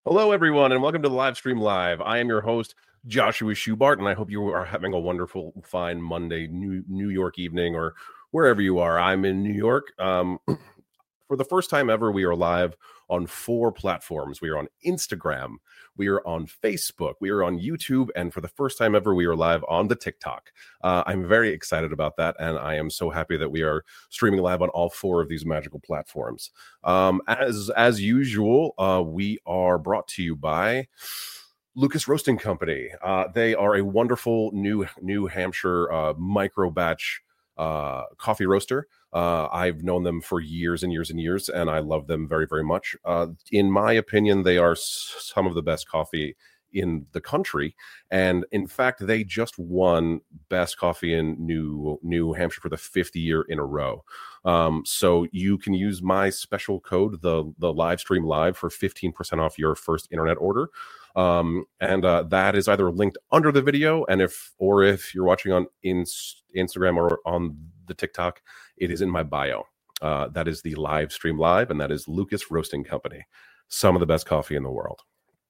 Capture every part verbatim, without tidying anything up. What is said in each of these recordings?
Hello, everyone, and welcome to the live stream live. I am your host, Joshua Schubart, and I hope you are having a wonderful, fine Monday, New, New York evening, or wherever you are. I'm in New York. Um, for the first time ever, we are live on four platforms. We are on Instagram, we are on Facebook, we are on YouTube, and for the first time ever, we are live on the TikTok. Uh, I'm very excited about that, and I am so happy that we are streaming live on all four of these magical platforms. Um, as as usual, uh, we are brought to you by Lucas Roasting Company. Uh, they are a wonderful new New Hampshire uh, micro batch uh, coffee roaster. Uh, I've known them for years and years and years, and I love them very, very much. Uh, in my opinion, they are s- some of the best coffee in the country, and in fact, they just won best coffee in New New Hampshire for the fifth year in a row. Um, so you can use my special code, the the live stream live, for fifteen percent off your first internet order. Um, and uh, that is either linked under the video, and if or if you're watching on in, Instagram or on the TikTok, it is in my bio. Uh, that is the live stream live, and that is Lucas Roasting Company, some of the best coffee in the world.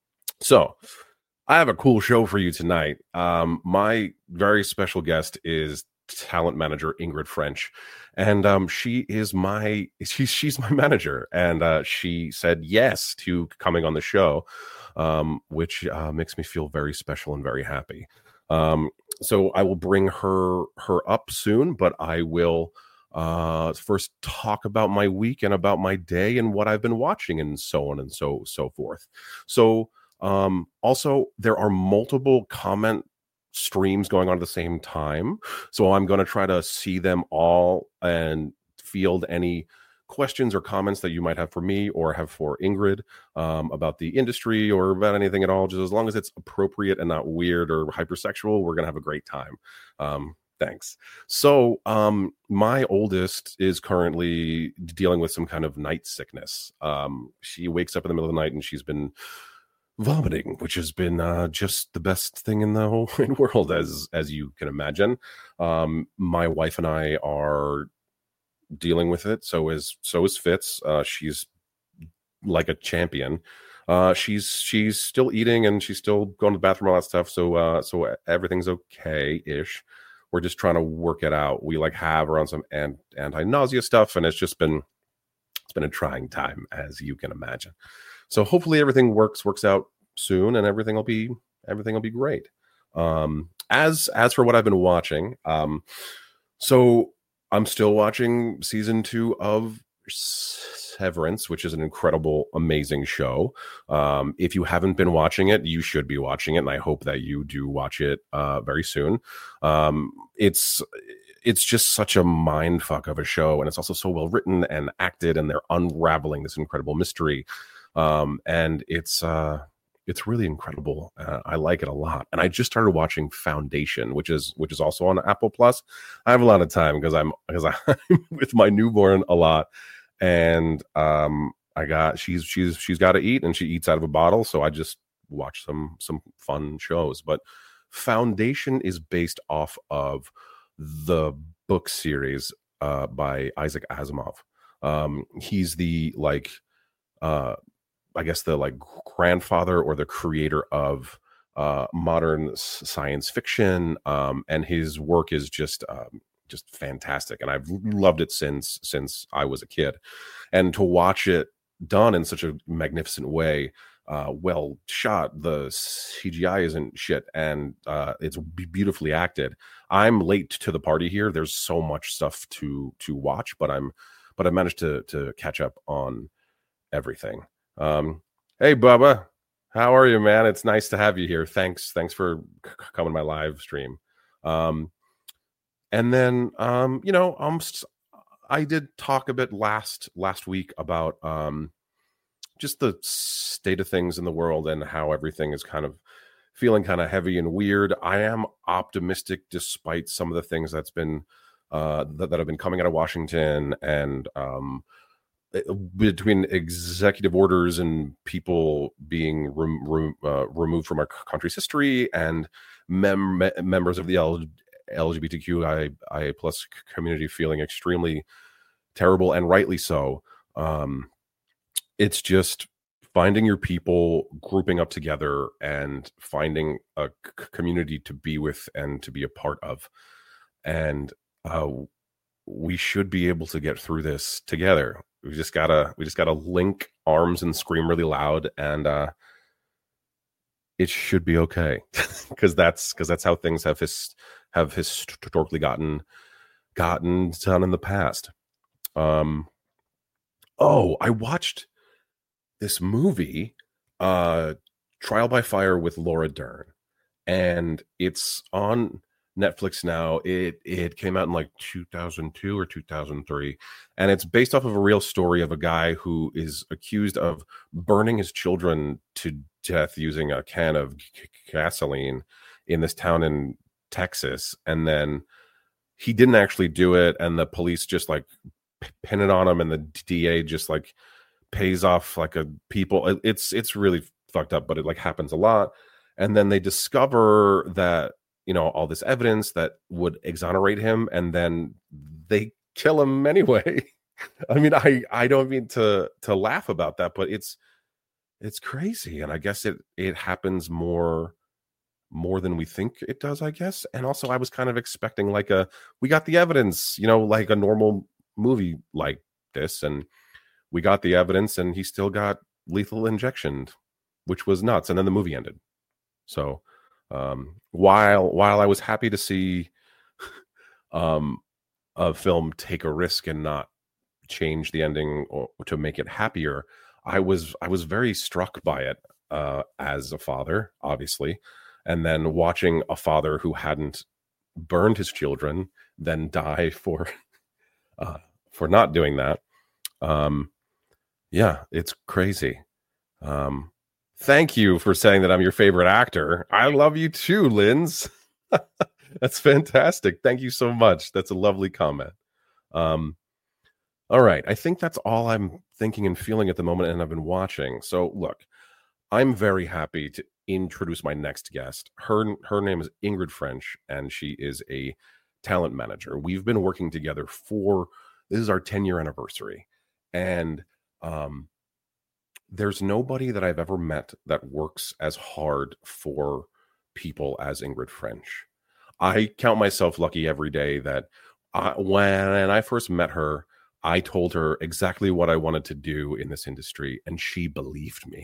So I have a cool show for you tonight. Um, my very special guest is talent manager Ingrid French, and um, she is my she's she's my manager, and uh, she said yes to coming on the show, um, which uh, makes me feel very special and very happy. Um, so I will bring her her up soon, but I will uh, first talk about my week and about my day and what I've been watching and so on and so so forth. So. Um, also, there are multiple comment streams going on at the same time. So I'm going to try to see them all and field any questions or comments that you might have for me or have for Ingrid um, about the industry or about anything at all. Just as long as it's appropriate and not weird or hypersexual, we're going to have a great time. Um, Thanks. So, um, my oldest is currently dealing with some kind of night sickness. Um, she wakes up in the middle of the night and she's been vomiting, which has been uh, just the best thing in the whole world, as as you can imagine. Um, my wife and I are dealing with it. So is so is Fitz. Uh, she's like a champion. Uh, she's she's still eating and she's still going to the bathroom, all that stuff. So uh, so everything's okay ish. We're just trying to work it out. We like have her on some an- anti-nausea stuff, and it's just been it's been a trying time, as you can imagine. So hopefully everything works works out soon, and everything will be everything will be great. Um, as as for what I've been watching, um, so I'm still watching season two of Severance, which is an incredible, amazing show. Um, if you haven't been watching it, you should be watching it, and I hope that you do watch it uh, very soon. Um, it's it's just such a mind fuck of a show, and it's also so well written and acted, and they're unraveling this incredible mystery. Um, and it's uh, it's really incredible. Uh, I like it a lot. And I just started watching Foundation, which is which is also on Apple Plus. I have a lot of time because I'm because I'm with my newborn a lot, and um, I got she's she's she's got to eat, and she eats out of a bottle. So I just watch some some fun shows. But Foundation is based off of the book series uh, by Isaac Asimov. Um, he's the like. Uh, I guess the like grandfather or the creator of uh, modern science fiction, um, and his work is just um, just fantastic, and I've loved it since since I was a kid. And to watch it done in such a magnificent way, uh, well shot, the C G I isn't shit, and uh, it's beautifully acted. I'm late to the party here. There's so much stuff to to watch, but I'm but I managed to to catch up on everything. Um, hey, Bubba, how are you, man? It's nice to have you here. Thanks, thanks for c- coming to my live stream. Um, and then, um, you know, um, I did talk a bit last last week about um, just the state of things in the world and how everything is kind of feeling kind of heavy and weird. I am optimistic despite some of the things that's been uh, that, that have been coming out of Washington and um, between executive orders and people being rem- rem- uh, removed from our country's history and mem- me- members of the L- LGBTQI plus community feeling extremely terrible, and rightly so. Um, it's just finding your people, grouping up together, and finding a c- community to be with and to be a part of. And uh, we should be able to get through this together. We just gotta, we just gotta link arms and scream really loud, and uh, it should be okay. Because that's because that's how things have his have historically gotten gotten done in the past. Um, oh, I watched this movie, uh, Trial by Fire with Laura Dern, and it's on Netflix now. It it came out in like two thousand two or two thousand three, and it's based off of a real story of a guy who is accused of burning his children to death using a can of g- gasoline in this town in Texas, and then he didn't actually do it, and the police just like p- pin it on him, and the D A just like pays off like a people. it- It's it's really fucked up, but it like happens a lot. And then they discover that, you know, all this evidence that would exonerate him, and then they kill him anyway. I mean, I I don't mean to to laugh about that, but it's it's crazy, and I guess it it happens more more than we think it does, I guess. And also, I was kind of expecting like a we got the evidence, you know, like a normal movie like this, and we got the evidence, and he still got lethal injection, which was nuts. And then the movie ended. So um, while while I was happy to see um, a film take a risk and not change the ending or to make it happier, I was I was very struck by it uh, as a father, obviously, and then watching a father who hadn't burned his children then die for uh, for not doing that. Um, yeah, it's crazy. Um, thank you for saying that I'm your favorite actor. I love you too, Linz. That's fantastic. Thank you so much. That's a lovely comment. Um, all right. I think that's all I'm thinking and feeling at the moment, and I've been watching. So, look, I'm very happy to introduce my next guest. Her her name is Ingrid French, and she is a talent manager. We've been working together for this is our ten year anniversary, and um, there's nobody that I've ever met that works as hard for people as Ingrid French. I count myself lucky every day that I, when I first met her, I told her exactly what I wanted to do in this industry, and she believed me.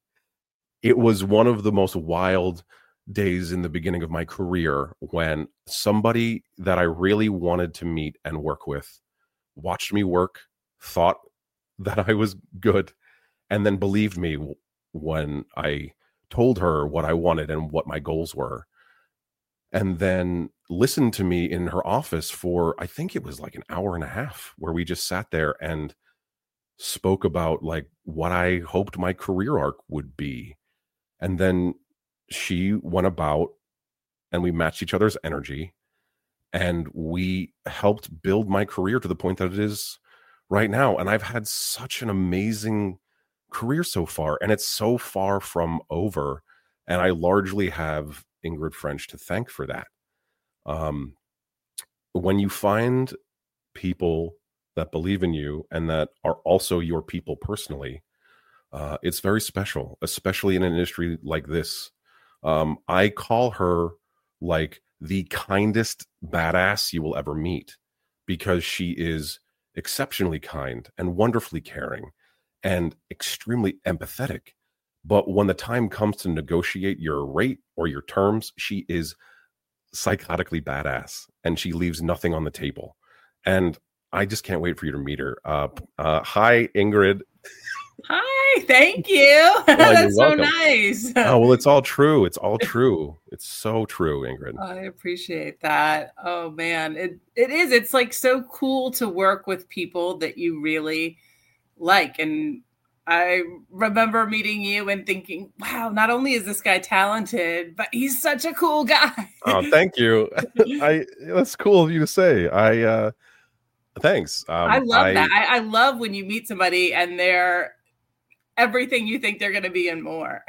It was one of the most wild days in the beginning of my career when somebody that I really wanted to meet and work with watched me work, thought that I was good, and then believed me when I told her what I wanted and what my goals were. And then listened to me in her office for, I think it was like an hour and a half, where we just sat there and spoke about like what I hoped my career arc would be. And then she went about and we matched each other's energy, and we helped build my career to the point that it is right now. And I've had such an amazing career so far, and it's so far from over. And I largely have Ingrid French to thank for that. Um, when you find people that believe in you and that are also your people personally, uh, it's very special, especially in an industry like this. Um, I call her like the kindest badass you will ever meet, because she is exceptionally kind and wonderfully caring and extremely empathetic. But when the time comes to negotiate your rate or your terms, she is psychotically badass, and she leaves nothing on the table. And I just can't wait for you to meet her. Uh, uh, hi, Ingrid. Hi, thank you. Oh, That's so welcome. nice. Oh, well, it's all true. It's all true. It's so true, Ingrid. I appreciate that. Oh man, it it is. It's like so cool to work with people that you really like. And I remember meeting you and thinking, wow, not only is this guy talented, but he's such a cool guy. Oh, thank you. I that's cool of you to say. I uh thanks. Um I love I, that. I, I love when you meet somebody and they're everything you think they're going to be and more.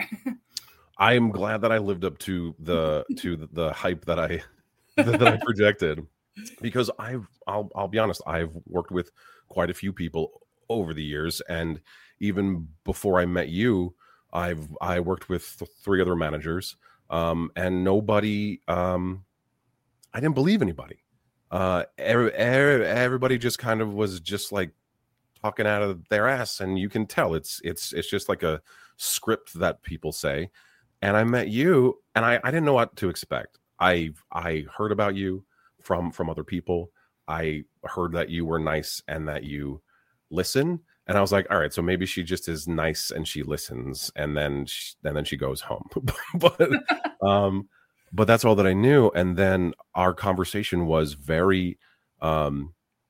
I am glad that I lived up to the to the, the hype that I that I projected, because I've I'll I'll be honest, I've worked with quite a few people over the years, and even before I met you, I've I worked with th- three other managers, um, and nobody, um, I didn't believe anybody. Uh, every, every, everybody just kind of was just like talking out of their ass, and you can tell it's it's it's just like a script that people say. And I met you, and I, I didn't know what to expect. I I heard about you from from other people. I heard that you were nice and that you listen, and I was like, all right, so maybe she just is nice and she listens, and then she, and then she goes home. but um, but that's all that I knew. And then our conversation was very um,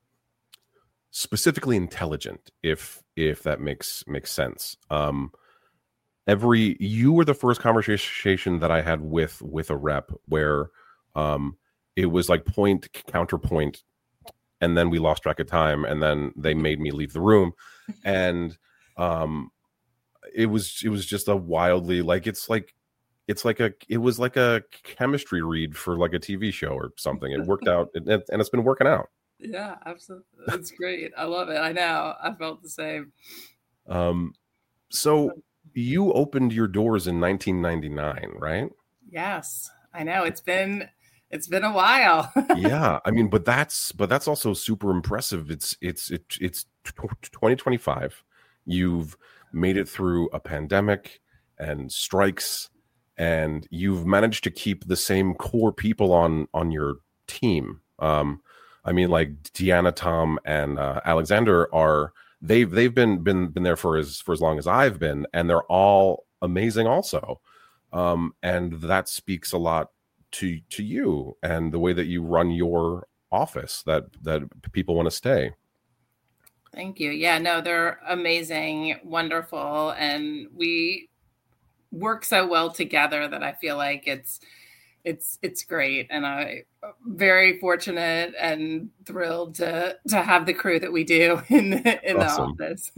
specifically intelligent, if if that makes makes sense. Um, every you were the first conversation that I had with with a rep where um, it was like point counterpoint, and then we lost track of time, and then they made me leave the room, and um, it was it was just a wildly like it's like it's like a it was like a chemistry read for like a T V show or something. It worked out, and, and it's been working out. Yeah, absolutely. It's great. I love it. I know. I felt the same. Um, so you opened your doors in nineteen ninety-nine, right? Yes, I know. It's been it's been a while. Yeah, I mean, but that's but that's also super impressive. It's it's it, it's twenty twenty-five. You've made it through a pandemic and strikes, and you've managed to keep the same core people on on your team. Um, I mean, like Deanna, Tom, and uh, Alexander are they've they've been been been there for as for as long as I've been, and they're all amazing also. Um, and that speaks a lot to to you and the way that you run your office, that that people want to stay. Thank you. Yeah, no, they're amazing, wonderful, and we work so well together that I feel like it's it's it's great, and I'm very fortunate and thrilled to to have the crew that we do in the, in Awesome. the office.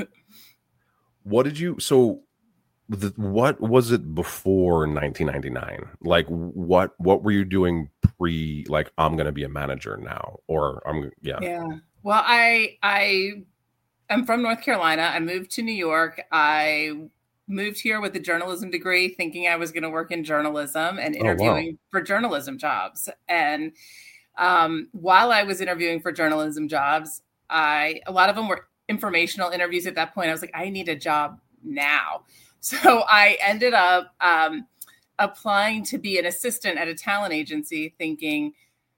What did you so the, what was it before nineteen ninety-nine? Like what what were you doing pre like I'm gonna be a manager now, or I'm yeah yeah well I I am from North Carolina. I moved to New York. I moved here with a journalism degree, thinking I was going to work in journalism and interviewing oh, wow. for journalism jobs. And um, while I was interviewing for journalism jobs, I a lot of them were informational interviews at that point. I was like, I need a job now. So I ended up um, applying to be an assistant at a talent agency, thinking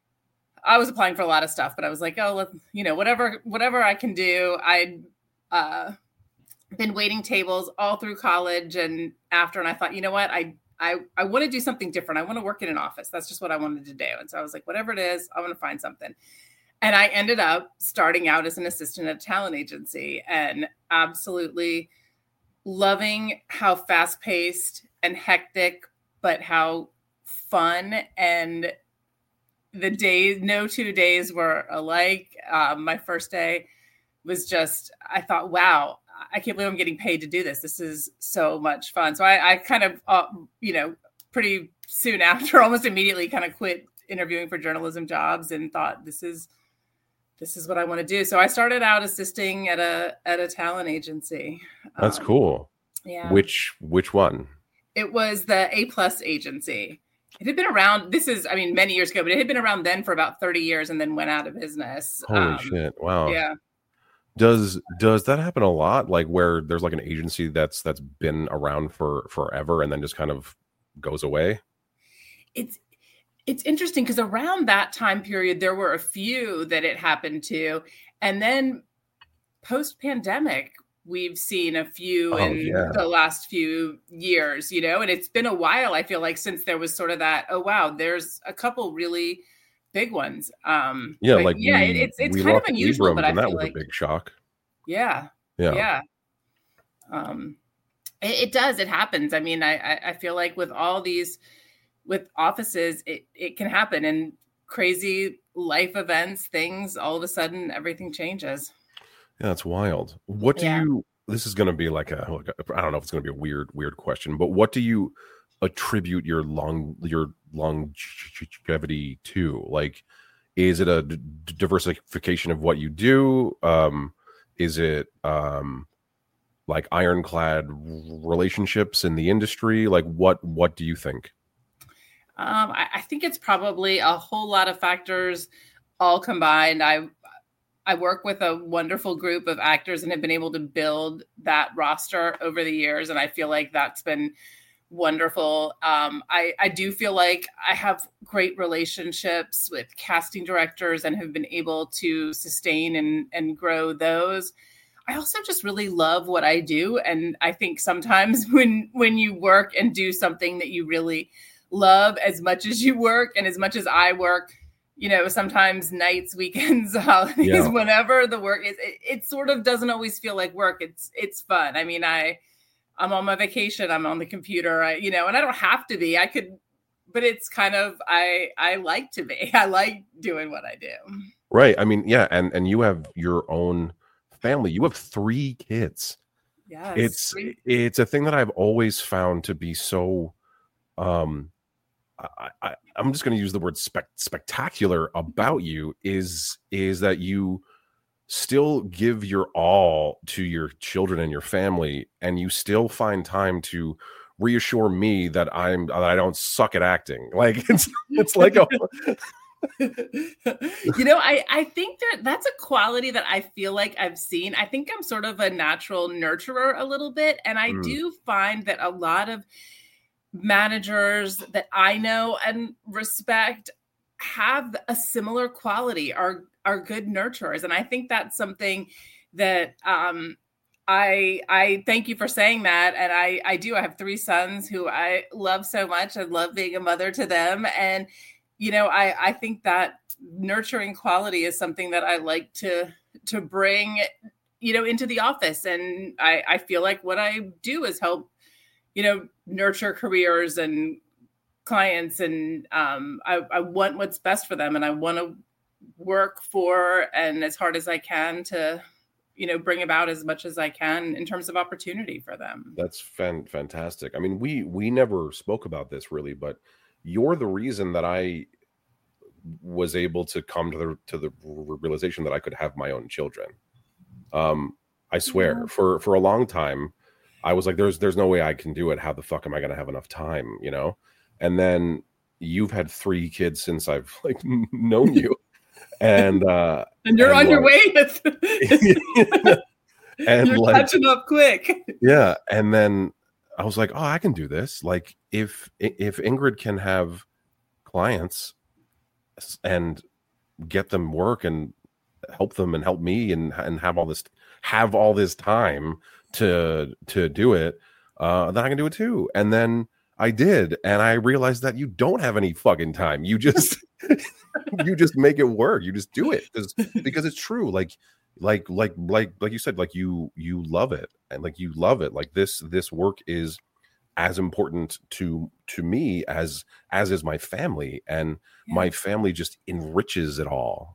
I was applying for a lot of stuff, but I was like, oh, you know, whatever, whatever I can do. I'd uh, been waiting tables all through college and after, and I thought, you know what, I I I want to do something different. I want to work in an office. That's just what I wanted to do. And so I was like, whatever it is, I want to find something. And I ended up starting out as an assistant at a talent agency and absolutely loving how fast-paced and hectic, but how fun, and the days, no two days were alike. Um, my first day was just, I thought, wow, I can't believe I'm getting paid to do this. This is so much fun. So I, I kind of, uh, you know, pretty soon after, almost immediately kind of quit interviewing for journalism jobs and thought, this is, this is what I want to do. So I started out assisting at a, at a talent agency. That's um, cool. Yeah. Which, which one? It was the A Plus agency. It had been around, this is, I mean, many years ago, but it had been around then for about thirty years and then went out of business. Holy um, shit. Wow. Yeah. Does does that happen a lot? Like where there's like an agency that's that's been around for forever and then just kind of goes away? It's it's interesting because around that time period, there were a few that it happened to. And then post-pandemic, we've seen a few Oh, in yeah. the last few years, you know, and it's been a while, I feel like, since there was sort of that, oh, wow, there's a couple really big ones. Um, Yeah, but like yeah, we, it, it's it's we kind of lost unusual, Abrams, but I and that feel was like, a big shock. yeah, Yeah. yeah. Um, it, it does, it happens. I mean, I, I I feel like with all these, with offices, it, it can happen, and crazy life events, things, all of a sudden, everything changes. Yeah, that's wild. What do Yeah. you, this is going to be like a, like a, I don't know if it's going to be a weird, weird question, but what do you attribute your long, your longevity to? Like, is it a d- diversification of what you do? Um, is it, um, like ironclad relationships in the industry? Like, what what do you think? Um, I, I think it's probably a whole lot of factors all combined. I I work with a wonderful group of actors and have been able to build that roster over the years, and I feel like that's been wonderful. Um, I, I do feel like I have great relationships with casting directors and have been able to sustain and, and grow those. I also just really love what I do. And I think sometimes when, when you work and do something that you really love as much as you work and as much as I work, you know, sometimes nights, weekends, holidays, yeah. whenever the work is, it, it sort of doesn't always feel like work. It's, it's fun. I mean, I, I'm on my vacation. I'm on the computer, I, you know, and I don't have to be. I could, but it's kind of I I like to be. I like doing what I do. Right. I mean, yeah, and and you have your own family. You have three kids. Yes. It's three. It's a thing that I've always found to be so. Um, I, I I'm just going to use the word spec- spectacular about you is is that you still give your all to your children and your family, and you still find time to reassure me that I'm that I don't suck at acting. Like it's it's like a you know, I I think that that's a quality that I feel like I've seen. I think I'm sort of a natural nurturer a little bit, and I mm. do find that a lot of managers that I know and respect have a similar quality, are are good nurturers. And I think that's something that um, I I thank you for saying that. And I, I do. I have three sons who I love so much. I love being a mother to them. And, you know, I, I think that nurturing quality is something that I like to to bring, you know, into the office. And I, I feel like what I do is help, you know, nurture careers and clients. And um, I, I want what's best for them. And I want to work for and as hard as I can to, you know, bring about as much as I can in terms of opportunity for them. That's fan- fantastic. I mean, we we never spoke about this really, but you're the reason that I was able to come to the to the realization that I could have my own children. Um, I swear, yeah. for for a long time, I was like, "There's there's no way I can do it. How the fuck am I going to have enough time?" You know. And then you've had three kids since I've like known you. And uh and you're and on like, your way and you're like, catching up quick. Yeah. And then I was like, oh, I can do this. Like if if Ingrid can have clients and get them work and help them and help me and and have all this have all this time to to do it, uh then I can do it too. And then I did, and I realized that you don't have any fucking time. You just you just make it work. You just do it because because it's true. Like like like like like you said, like you you love it, and like you love it. Like this this work is as important to to me as as is my family, and yeah. my family just enriches it all.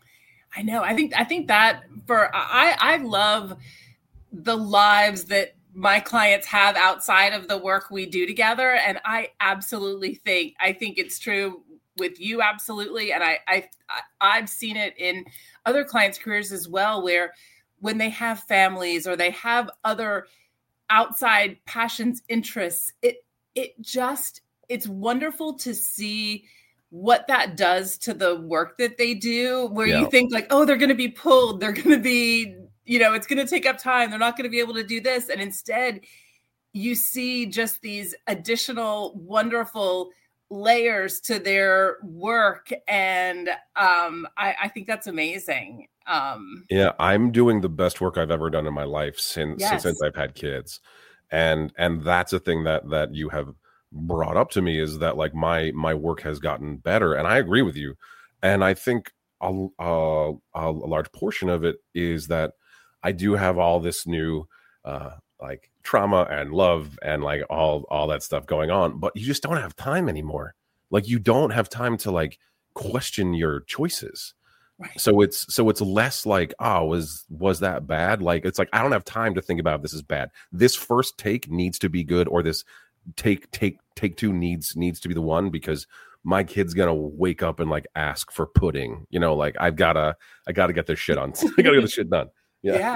I know. I think I think that for I I love the lives that my clients have outside of the work we do together. And I absolutely think, I think it's true with you. Absolutely. And I, I, I've seen it in other clients' careers as well, where when they have families or they have other outside passions, interests, it, it just, it's wonderful to see what that does to the work that they do, where yeah. you think like, oh, they're going to be pulled. They're going to be, you know, it's going to take up time. They're not going to be able to do this. And instead you see just these additional wonderful layers to their work. And um, I, I think that's amazing. Um, yeah, I'm doing the best work I've ever done in my life since, yes. since I've had kids. And, and that's a thing that, that you have brought up to me, is that like my, my work has gotten better. And I agree with you. And I think a, a, a large portion of it is that I do have all this new uh, like trauma and love and like all all that stuff going on, but you just don't have time anymore. Like you don't have time to like question your choices. Right. So it's so it's less like, oh, was was that bad? Like it's like I don't have time to think about if this is bad. This first take needs to be good, or this take take take two needs needs to be the one, because my kid's gonna wake up and like ask for pudding. You know, like I've gotta I gotta get this shit on. I gotta get this shit done. Yeah. yeah.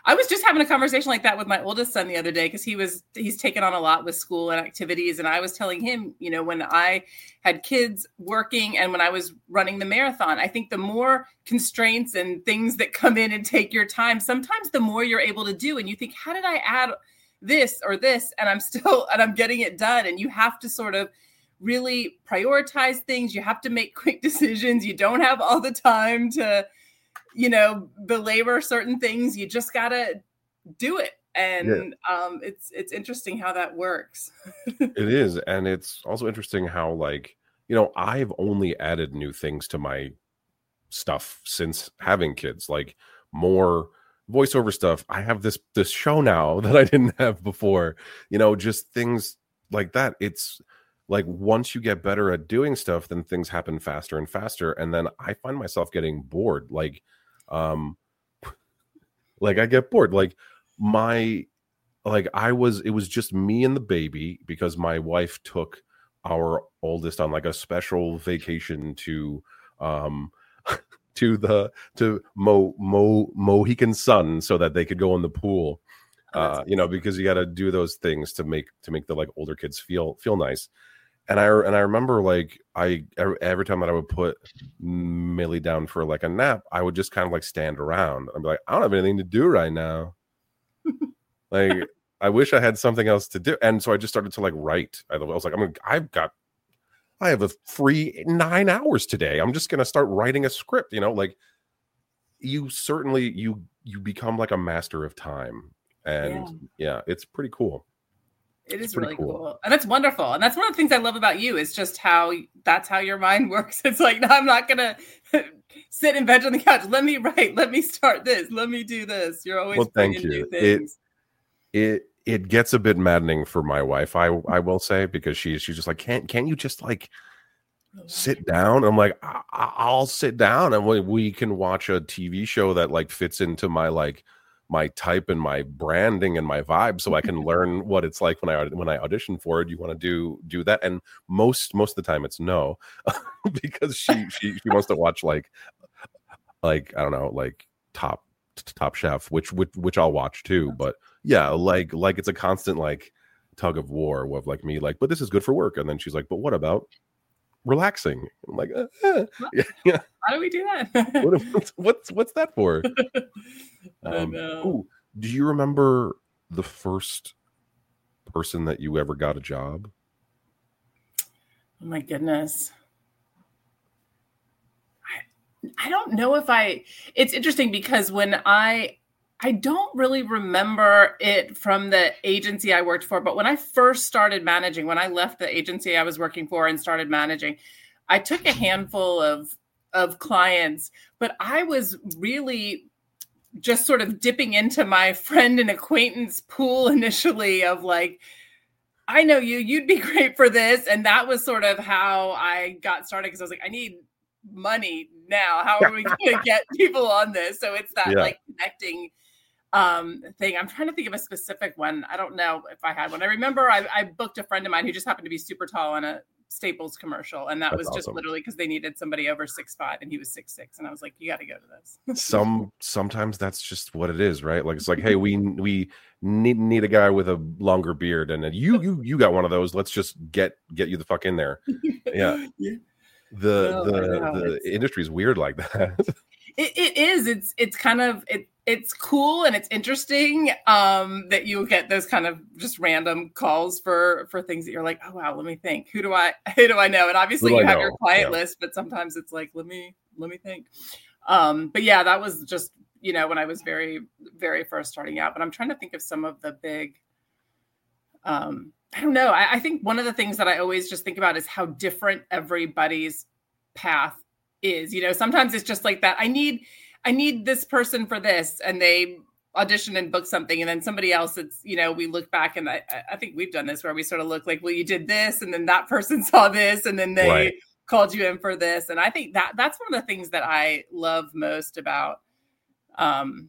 I was just having a conversation like that with my oldest son the other day, because he was he's taken on a lot with school and activities. And I was telling him, you know, when I had kids working and when I was running the marathon, I think the more constraints and things that come in and take your time, sometimes the more you're able to do. And you think, how did I add this or this? And I'm still and I'm getting it done. And you have to sort of really prioritize things. You have to make quick decisions. You don't have all the time to, you know, belabor certain things. You just got to do it. And yeah. um, it's, it's interesting how that works. It is. And it's also interesting how, like, you know, I've only added new things to my stuff since having kids, like more voiceover stuff. I have this, this show now that I didn't have before, you know, just things like that. It's like, once you get better at doing stuff, then things happen faster and faster. And then I find myself getting bored. Like, um, like I get bored. Like my, like I was, it was just me and the baby, because my wife took our oldest on like a special vacation to, um, to the, to Mo, Mo, Mohican Sun, so that they could go in the pool, uh, you know, because you got to do those things to make, to make the like older kids feel, feel nice. And I and I remember, like, I every time that I would put Millie down for like a nap, I would just kind of like stand around. I'd be like, I don't have anything to do right now. Like, I wish I had something else to do. And so I just started to like write. I was like, I'm gonna, I've got, I have a free nine hours today. I'm just gonna start writing a script. You know, like you certainly you you become like a master of time, and yeah, yeah it's pretty cool. It is really cool. cool. And that's wonderful. And that's one of the things I love about you, is just how that's how your mind works. It's like, no, I'm not going to sit and veg on the couch. Let me write. Let me start this. Let me do this. You're always well, thank you. New things. It, it, it gets a bit maddening for my wife, I I will say, because she's, she's just like, can't, can't you just like sit down? And I'm like, I, I'll sit down and we, we can watch a T V show that like fits into my like, my type and my branding and my vibe, so I can learn what it's like when I when I audition for it. You want to do do that? And most most of the time it's no, because she she she wants to watch like like I don't know, like top top chef, which which which I'll watch too. But yeah, like like it's a constant like tug of war with like me like, but this is good for work, and then she's like, but what about relaxing? I'm like, uh, uh. Yeah, yeah. How do we do that? what, what's, what's what's that for? Um, ooh, do you remember the first person that you ever got a job? Oh my goodness. I, I don't know if I, it's interesting because when I, I don't really remember it from the agency I worked for, but when I first started managing, when I left the agency I was working for and started managing, I took a handful of, of clients, but I was really just sort of dipping into my friend and acquaintance pool initially of like, I know you, you'd be great for this. And that was sort of how I got started, because I was like, I need money now. How are we going to get people on this? So it's that yeah. like connecting um, thing. I'm trying to think of a specific one. I don't know if I had one. I remember I, I booked a friend of mine who just happened to be super tall on a Staples commercial, and that That's was just awesome. Literally because they needed somebody over six five, and he was six six, and I was like, you got to go to this. Some sometimes that's just what it is, right? Like it's like, hey, we we need need a guy with a longer beard, and you you you got one of those. Let's just get get you the fuck in there. Yeah, yeah. the no, the the industry is weird like that. It, it is. It's it's kind of it. It's cool and it's interesting um, that you get those kind of just random calls for for things that you're like, oh wow, let me think. Who do I who do I know? And obviously you I have know? your client yeah. list, but sometimes it's like, let me let me think. Um, but yeah, that was just, you know, when I was very very first starting out. But I'm trying to think of some of the big. Um, I don't know. I, I think one of the things that I always just think about is how different everybody's path is. You know, sometimes it's just like that. I need. I need this person for this, and they audition and book something, and then somebody else, it's, you know, we look back, and I, I think we've done this where we sort of look like, well, you did this, and then that person saw this, and then they right. called you in for this. And I think that that's one of the things that I love most about, um,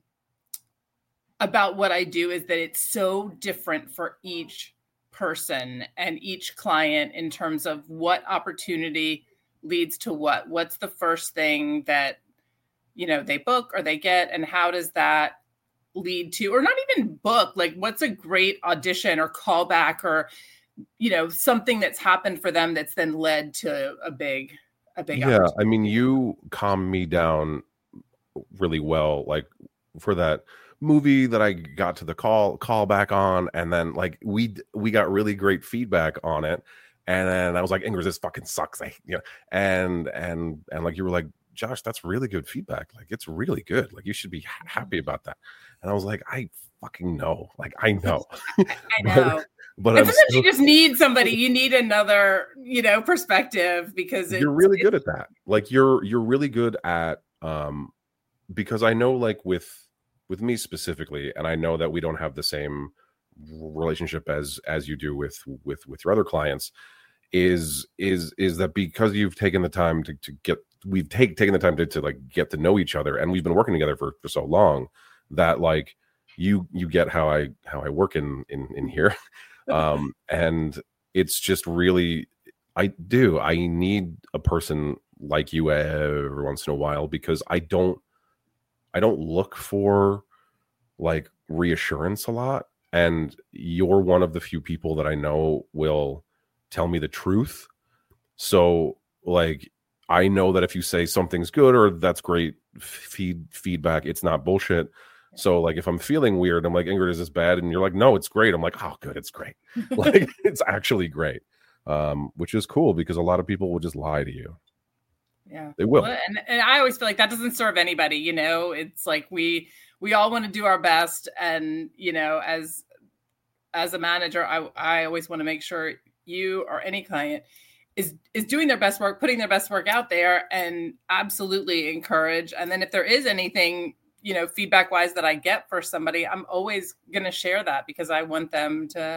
about what I do, is that it's so different for each person and each client in terms of what opportunity leads to what, what's the first thing that, you know, they book or they get, and how does that lead to, or not even book, like what's a great audition or callback or, you know, something that's happened for them that's then led to a big, a big yeah. I mean, you calmed me down really well, like for that movie that I got to the call call back on, and then like we we got really great feedback on it, and then I was like, Ingrid, this fucking sucks. I, you know, and and and like you were like, Josh, that's really good feedback. Like it's really good. Like you should be happy about that. And I was like, I fucking know. Like I know. I know. But, but and sometimes still, you just need somebody. You need another, you know, perspective because it's, you're really it's, good at that. Like you're you're really good at um because I know like with with me specifically, and I know that we don't have the same relationship as as you do with with with your other clients, is is is that because you've taken the time to, to get we've take, taken the time to, to like get to know each other, and we've been working together for, for so long that like you you get how I how I work in in, in here. Um and it's just really I do I need a person like you every once in a while, because I don't I don't look for like reassurance a lot, and you're one of the few people that I know will tell me the truth. So like I know that if you say something's good or that's great feed feedback, it's not bullshit. So like if I'm feeling weird, I'm like, Ingrid, is this bad? And you're like, no, it's great. I'm like, oh, good, it's great. Like it's actually great, um, which is cool because a lot of people will just lie to you. Yeah, they will. Well, and, and I always feel like that doesn't serve anybody. You know, it's like we we all want to do our best, and you know, as as a manager, I I always want to make sure you or any client is is doing their best work, putting their best work out there, and absolutely encourage. And then if there is anything, you know, feedback wise that I get for somebody, I'm always going to share that because I want them to,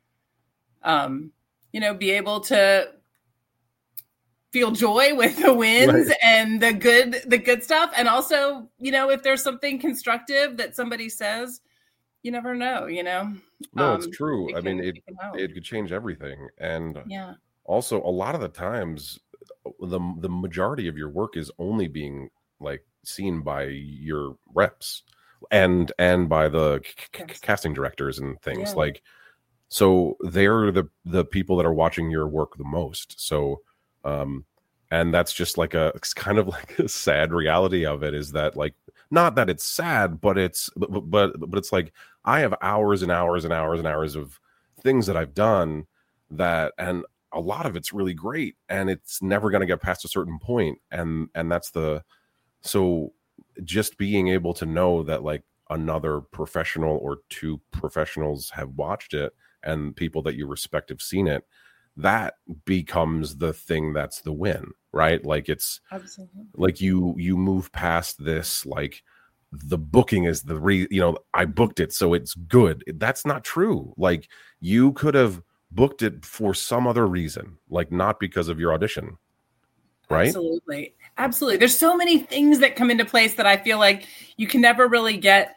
um, you know, be able to feel joy with the wins right. and the good, the good stuff. And also, you know, if there's something constructive that somebody says, you never know, you know? No, um, it's true. it I can, mean, it, it, can it could change everything. And yeah. also a lot of the times the, the majority of your work is only being like seen by your reps and, and by the c- yes. casting directors and things yeah. like, so they're the, the people that are watching your work the most. So, um, and that's just like a, it's kind of like a sad reality of it is that like, not that it's sad, but it's, but, but, but it's like, I have hours and hours and hours and hours of things that I've done that, and a lot of it's really great and it's never going to get past a certain point. And, and that's the, so just being able to know that like another professional or two professionals have watched it and people that you respect have seen it, that becomes the thing that's the win, right? Like it's Absolutely. like you you move past this like the booking is the re you know I booked it so it's good. That's not true. Like you could have booked it for some other reason, like not because of your audition, right? Absolutely. Absolutely. There's so many things that come into place that I feel like you can never really get,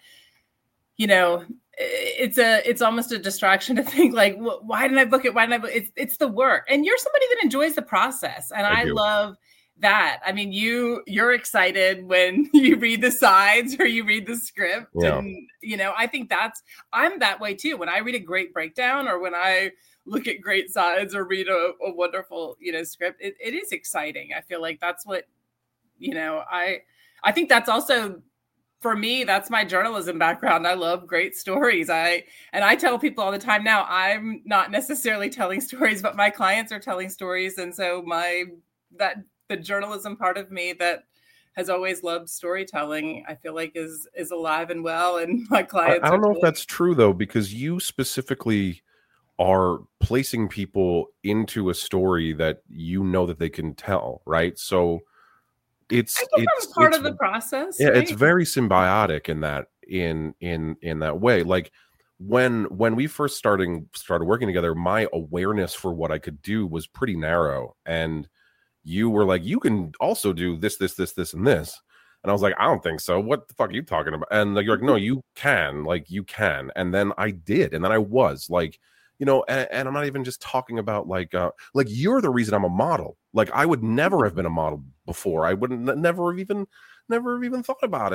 you know, it's a, it's almost a distraction to think like, why didn't I book it? Why didn't I book it? It's, it's the work. And you're somebody that enjoys the process. And I, I love that. I mean, you, you're excited when you read the sides or you read the script. Yeah. And, you know, I think that's, I'm that way too. When I read a great breakdown or when I look at great sides or read a, a wonderful, you know, script, it, it is exciting. I feel like that's what, you know, I, I think that's also, for me, that's my journalism background. I love great stories. I and I tell people all the time now, I'm not necessarily telling stories, but my clients are telling stories. And so my that the journalism part of me that has always loved storytelling, I feel like is is alive and well. And my clients I, I don't know telling. if that's true though, because you specifically are placing people into a story that you know that they can tell, right? So It's I guess it's I'm part it's, of the process. Yeah, right? It's very symbiotic in that in in in that way. Like when when we first starting started working together, my awareness for what I could do was pretty narrow, and you were like, you can also do this, this, this, this, and this. And I was like, I don't think so. What the fuck are you talking about? And like, you're like, no, you can, like you can. And then I did, and then I was like. You know, and, and I'm not even just talking about like, uh, like you're the reason I'm a model. Like I would never have been a model before. I wouldn't never have even, never have even thought about it.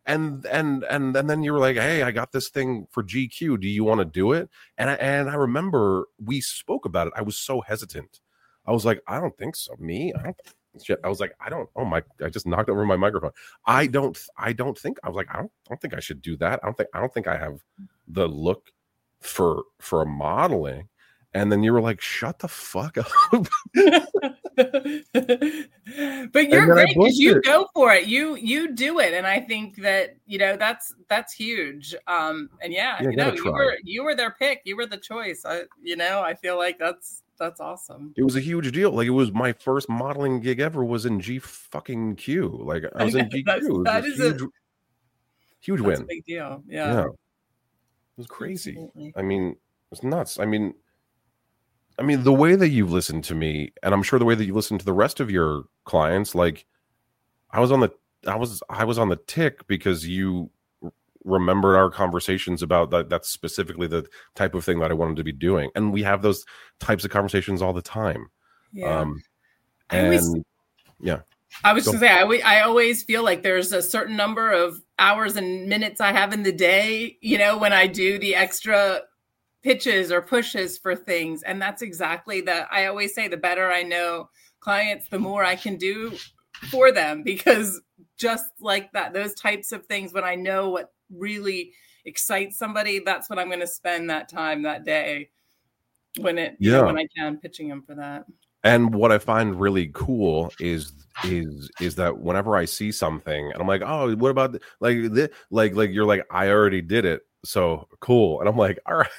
and and and and then you were like, hey, I got this thing for G Q. Do you want to do it? And I, and I remember we spoke about it. I was so hesitant. I was like, I don't think so. Me, I don't. Shit. I was like, I don't. Oh my! I just knocked over my microphone. I don't. I don't think. I was like, I don't. I don't think I should do that. I don't think. I don't think I have the look for for modeling. And then you were like, shut the fuck up. But you're great because you it. go for it. You you do it. And I think that, you know, that's that's huge. Um, and yeah, yeah you know, you were you were their pick. You were the choice. I, you know, I feel like that's that's awesome. It was a huge deal. Like, it was my first modeling gig ever was in G fucking Q. Like, I was in G Q. That is huge, a huge win. That's a big deal. Yeah. yeah. It was crazy. Absolutely. I mean, it's nuts. I mean, I mean, the way that you've listened to me, and I'm sure the way that you listen to the rest of your clients, like I was on the, I was, I was on the tick because you remembered our conversations about that. That's specifically the type of thing that I wanted to be doing. And we have those types of conversations all the time. Yeah. Um, and always, yeah, I was going to say, I, I always feel like there's a certain number of hours and minutes I have in the day, you know, when I do the extra pitches or pushes for things. And that's exactly the, I always say, the better I know clients, the more I can do for them, because just like that, those types of things, when I know what really excites somebody, that's what I'm going to spend that time that day when it, you yeah. know, when I can, pitching them for that. And what I find really cool is is is that whenever I see something and I'm like, oh, what about the, like this? like like you're like, I already did it, so cool. And I'm like, all right.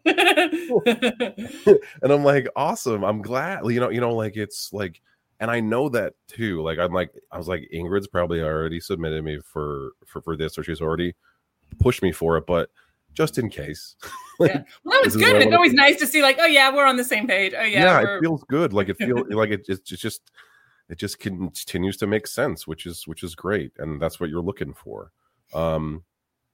And I'm like, awesome. I'm glad, you know, you know, like it's like, and I know that too. Like I'm like, I was like, Ingrid's probably already submitted me for for for this, or she's already pushed me for it, but just in case. Like, yeah. Well, that was good. It's always nice to see, like, oh yeah, we're on the same page. Oh yeah, yeah, we're... it feels good. Like it feels like it just it just it just continues to make sense, which is which is great, and that's what you're looking for. Um,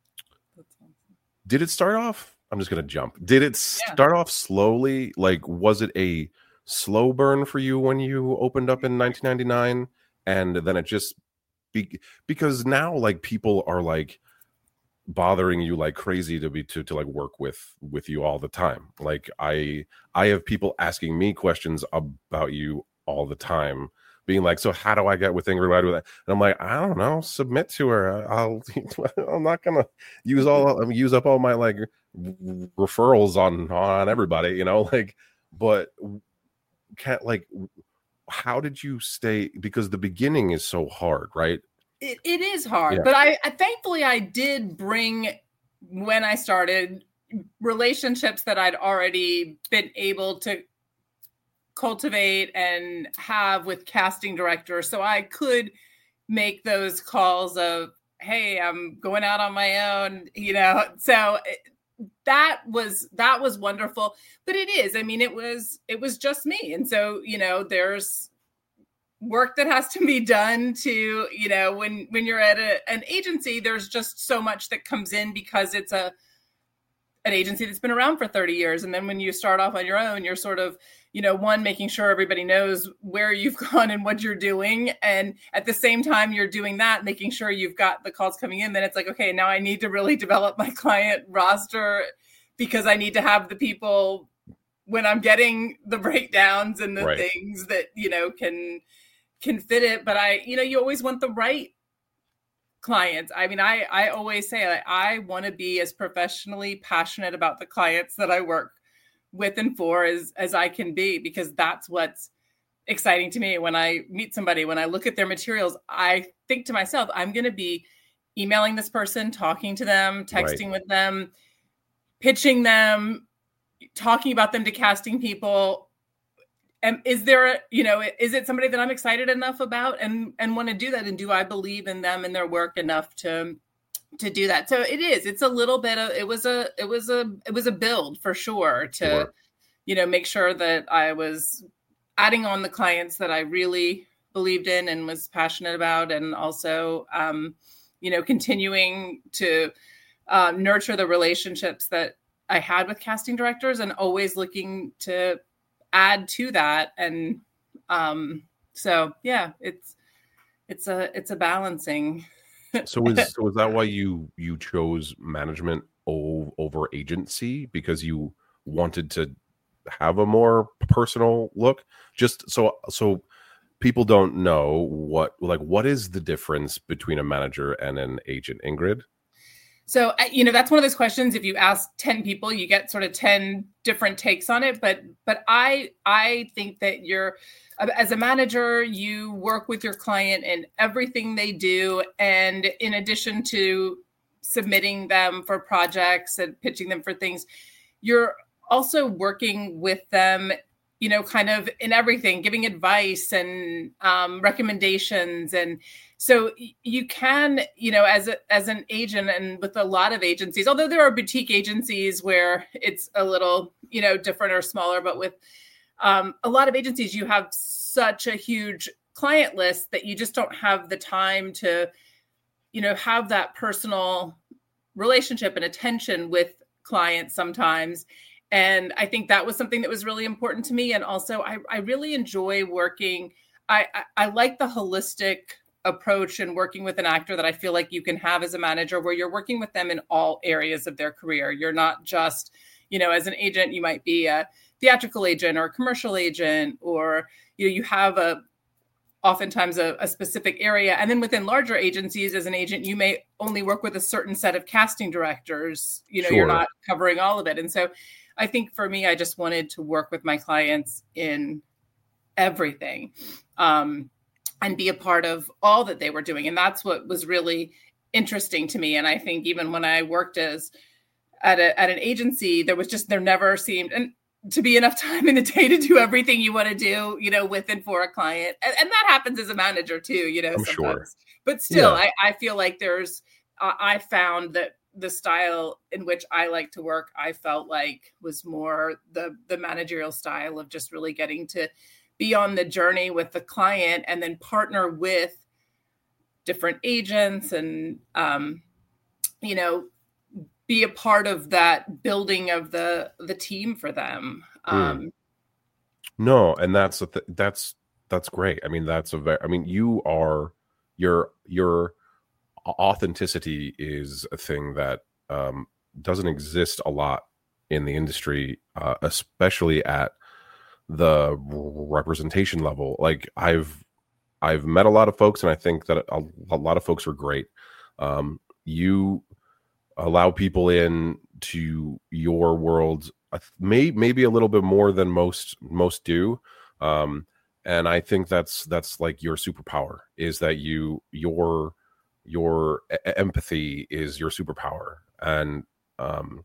did it start off? I'm just gonna jump. Did it start yeah. off slowly? Like, was it a slow burn for you when you opened up in nineteen ninety-nine, and then it just be because now like people are like bothering you like crazy to be to to like work with with you all the time. Like I I have people asking me questions about you all the time, being like, so how do I get with Ingrid Wide with that? And I'm like, I don't know, submit to her. I'll I'm not gonna use all use up all my like referrals on on everybody, you know, like, but can't like how did you stay, because the beginning is so hard, right? It, it is hard, yeah. But I, I thankfully I did bring, when I started, relationships that I'd already been able to cultivate and have with casting directors. So I could make those calls of, hey, I'm going out on my own, you know, so it, that was, that was wonderful, but it is, I mean, it was, it was just me. And so, you know, there's work that has to be done to, you know, when, when you're at a, an agency, there's just so much that comes in because it's a, an agency that's been around for thirty years. And then when you start off on your own, you're sort of, you know, one, making sure everybody knows where you've gone and what you're doing. And at the same time, you're doing that, making sure you've got the calls coming in. Then it's like, okay, now I need to really develop my client roster because I need to have the people when I'm getting the breakdowns and the right. things that, you know, can, can fit it. But I, you know, you always want the right clients. I mean, I, I always say like, I want to be as professionally passionate about the clients that I work with and for as, as I can be, because that's what's exciting to me. When I meet somebody, when I look at their materials, I think to myself, I'm going to be emailing this person, talking to them, texting right. with them, pitching them, talking about them to casting people. And is there, a, you know, is it somebody that I'm excited enough about and, and want to do that? And do I believe in them and their work enough to, to do that? So it is, it's a little bit of, it was a, it was a, it was a build for sure to, sure. you know, make sure that I was adding on the clients that I really believed in and was passionate about. And also, um, you know, continuing to uh, nurture the relationships that I had with casting directors and always looking to add to that. And um, so, yeah, it's, it's a, it's a balancing. So is so is that why you you chose management o- over agency, because you wanted to have a more personal look? Just so so people don't know what like what is the difference between a manager and an agent, Ingrid? So, you know, that's one of those questions. If you ask ten people, you get sort of ten different takes on it. But, but I, I think that you're, as a manager, you work with your client in everything they do. And in addition to submitting them for projects and pitching them for things, you're also working with them, you know, kind of in everything, giving advice and um, recommendations. And so you can, you know, as a, as an agent, and with a lot of agencies, although there are boutique agencies where it's a little, you know, different or smaller, but with um, a lot of agencies, you have such a huge client list that you just don't have the time to, you know, have that personal relationship and attention with clients sometimes. And I think that was something that was really important to me. And also, I, I really enjoy working. I, I, I like the holistic approach and working with an actor that I feel like you can have as a manager, where you're working with them in all areas of their career. You're not just, you know, as an agent, you might be a theatrical agent or a commercial agent, or, you know, you have a oftentimes a, a specific area. And then within larger agencies, as an agent, you may only work with a certain set of casting directors. You know, Sure. you're not covering all of it. And so I think for me, I just wanted to work with my clients in everything um, and be a part of all that they were doing. And that's what was really interesting to me. And I think even when I worked as at a, at an agency, there was just, there never seemed and to be enough time in the day to do everything you want to do, you know, with and for a client. And, and that happens as a manager too, you know, I'm sometimes. sure. But still, Yeah. I, I feel like there's, uh, I found that the style in which I like to work, I felt like was more the the managerial style of just really getting to be on the journey with the client and then partner with different agents and, um, you know, be a part of that building of the the team for them. Um, Mm. No, and that's a th- that's that's great. I mean, that's a very. I mean, you are your your authenticity is a thing that um, doesn't exist a lot in the industry, uh, especially at the representation level. Like I've I've met a lot of folks, and I think that a, a lot of folks are great. Um, you allow people in to your world, uh, may maybe a little bit more than most most do. Um, and I think that's that's like your superpower, is that you your your e- empathy is your superpower. And um,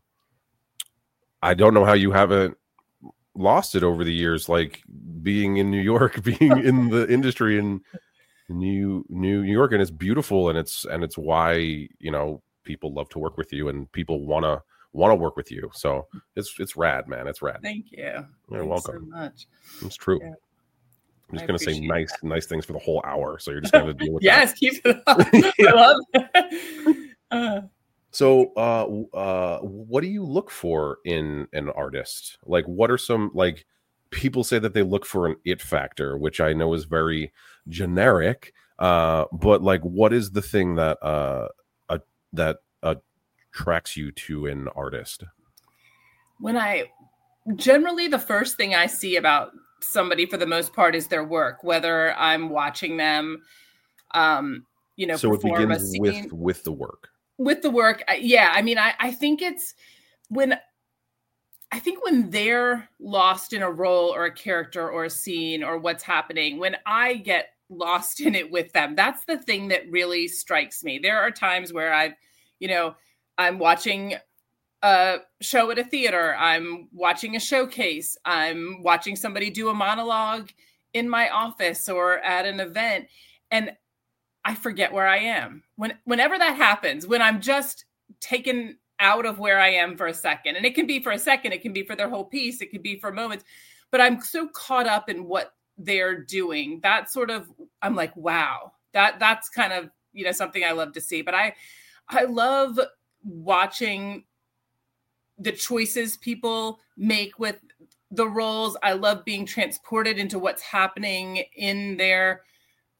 I don't know how you haven't lost it over the years, like being in New York, being in the industry in New New York, and it's beautiful, and it's and it's why, you know, people love to work with you, and people want to want to work with you. So it's it's rad, man. It's rad. Thank you. You're Thanks welcome. so much. It's true. Yeah. I'm just I gonna say appreciate nice that. nice things for the whole hour, so you're just gonna have to deal with Yes, keep it up. that. I love it. Uh, So, uh, w- uh, what do you look for in an artist? Like, what are some, like, people say that they look for an it factor, which I know is very generic. Uh, but like, what is the thing that uh, uh that attracts you to an artist? when I generally the first thing I see about somebody for the most part is their work, whether I'm watching them, um, you know, So it perform a begins with scene with the work. with the work. I- Yeah, I mean, I, I think it's when I think when they're lost in a role or a character or a scene or what's happening, when I get lost in it with them, that's the thing that really strikes me. There are times where I've, you know, I'm watching a show at a theater, I'm watching a showcase, I'm watching somebody do a monologue in my office or at an event, and I forget where I am. When whenever that happens, when I'm just taken out of where I am for a second, and it can be for a second, it can be for their whole piece, it can be for moments, but I'm so caught up in what they're doing. That sort of, I'm like, wow, that that's kind of, you know, something I love to see. But I I love watching the choices people make with the roles. I love being transported into what's happening in their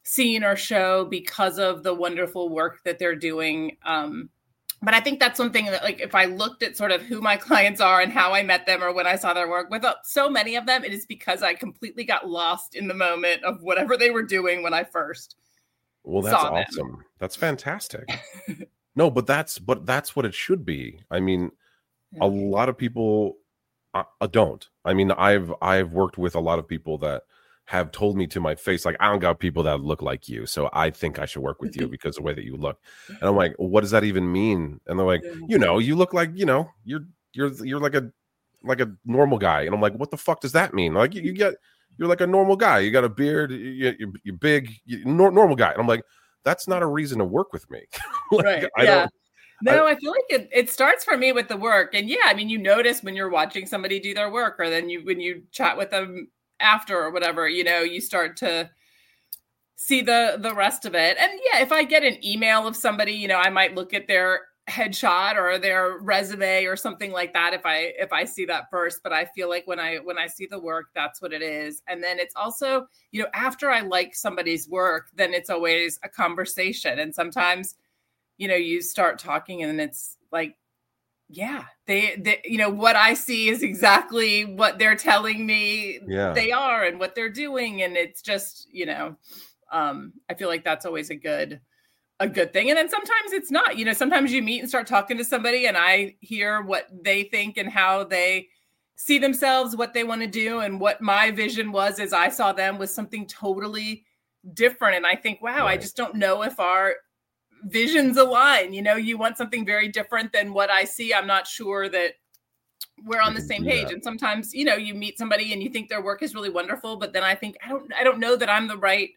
scene or show because of the wonderful work that they're doing. Um, but I think that's something that, like, if I looked at sort of who my clients are and how I met them or when I saw their work, with so many of them, it is because I completely got lost in the moment of whatever they were doing when I first Well, that's saw them. awesome. That's fantastic. No, but that's but that's what it should be. I mean, a lot of people uh, don't. I mean, I've I've worked with a lot of people that have told me to my face, like, I don't got people that look like you, so I think I should work with you because of the way that you look. And I'm like, what does that even mean? And they're like, you know, you look like, you know, you're you're you're like a like a normal guy. And I'm like, what the fuck does that mean? Like, you, you get you're like a normal guy. You got a beard. You, you're, you're big. You're nor- normal guy. And I'm like, that's not a reason to work with me. Like, right. I yeah. don't. No, I, I feel like it, it starts for me with the work. And yeah, I mean, you notice when you're watching somebody do their work, or then you when you chat with them after or whatever, you know, you start to see the the rest of it. And yeah, if I get an email of somebody, you know, I might look at their headshot or their resume or something like that if I if I see that first. But I feel like when I when I see the work, that's what it is. And then it's also, you know, after I like somebody's work, then it's always a conversation. And sometimes, you know, you start talking and it's like, yeah, they, they, you know, what I see is exactly what they're telling me yeah. they are and what they're doing. And it's just, you know, um, I feel like that's always a good, a good thing. And then sometimes it's not, you know, sometimes you meet and start talking to somebody and I hear what they think and how they see themselves, what they want to do. And what my vision was as I saw them was something totally different. And I think, wow, right. I just don't know if our visions align. You know, you want something very different than what I see. I'm not sure that we're on the same page. And sometimes, you know, you meet somebody and you think their work is really wonderful, but then I think, I don't, I don't know that I'm the right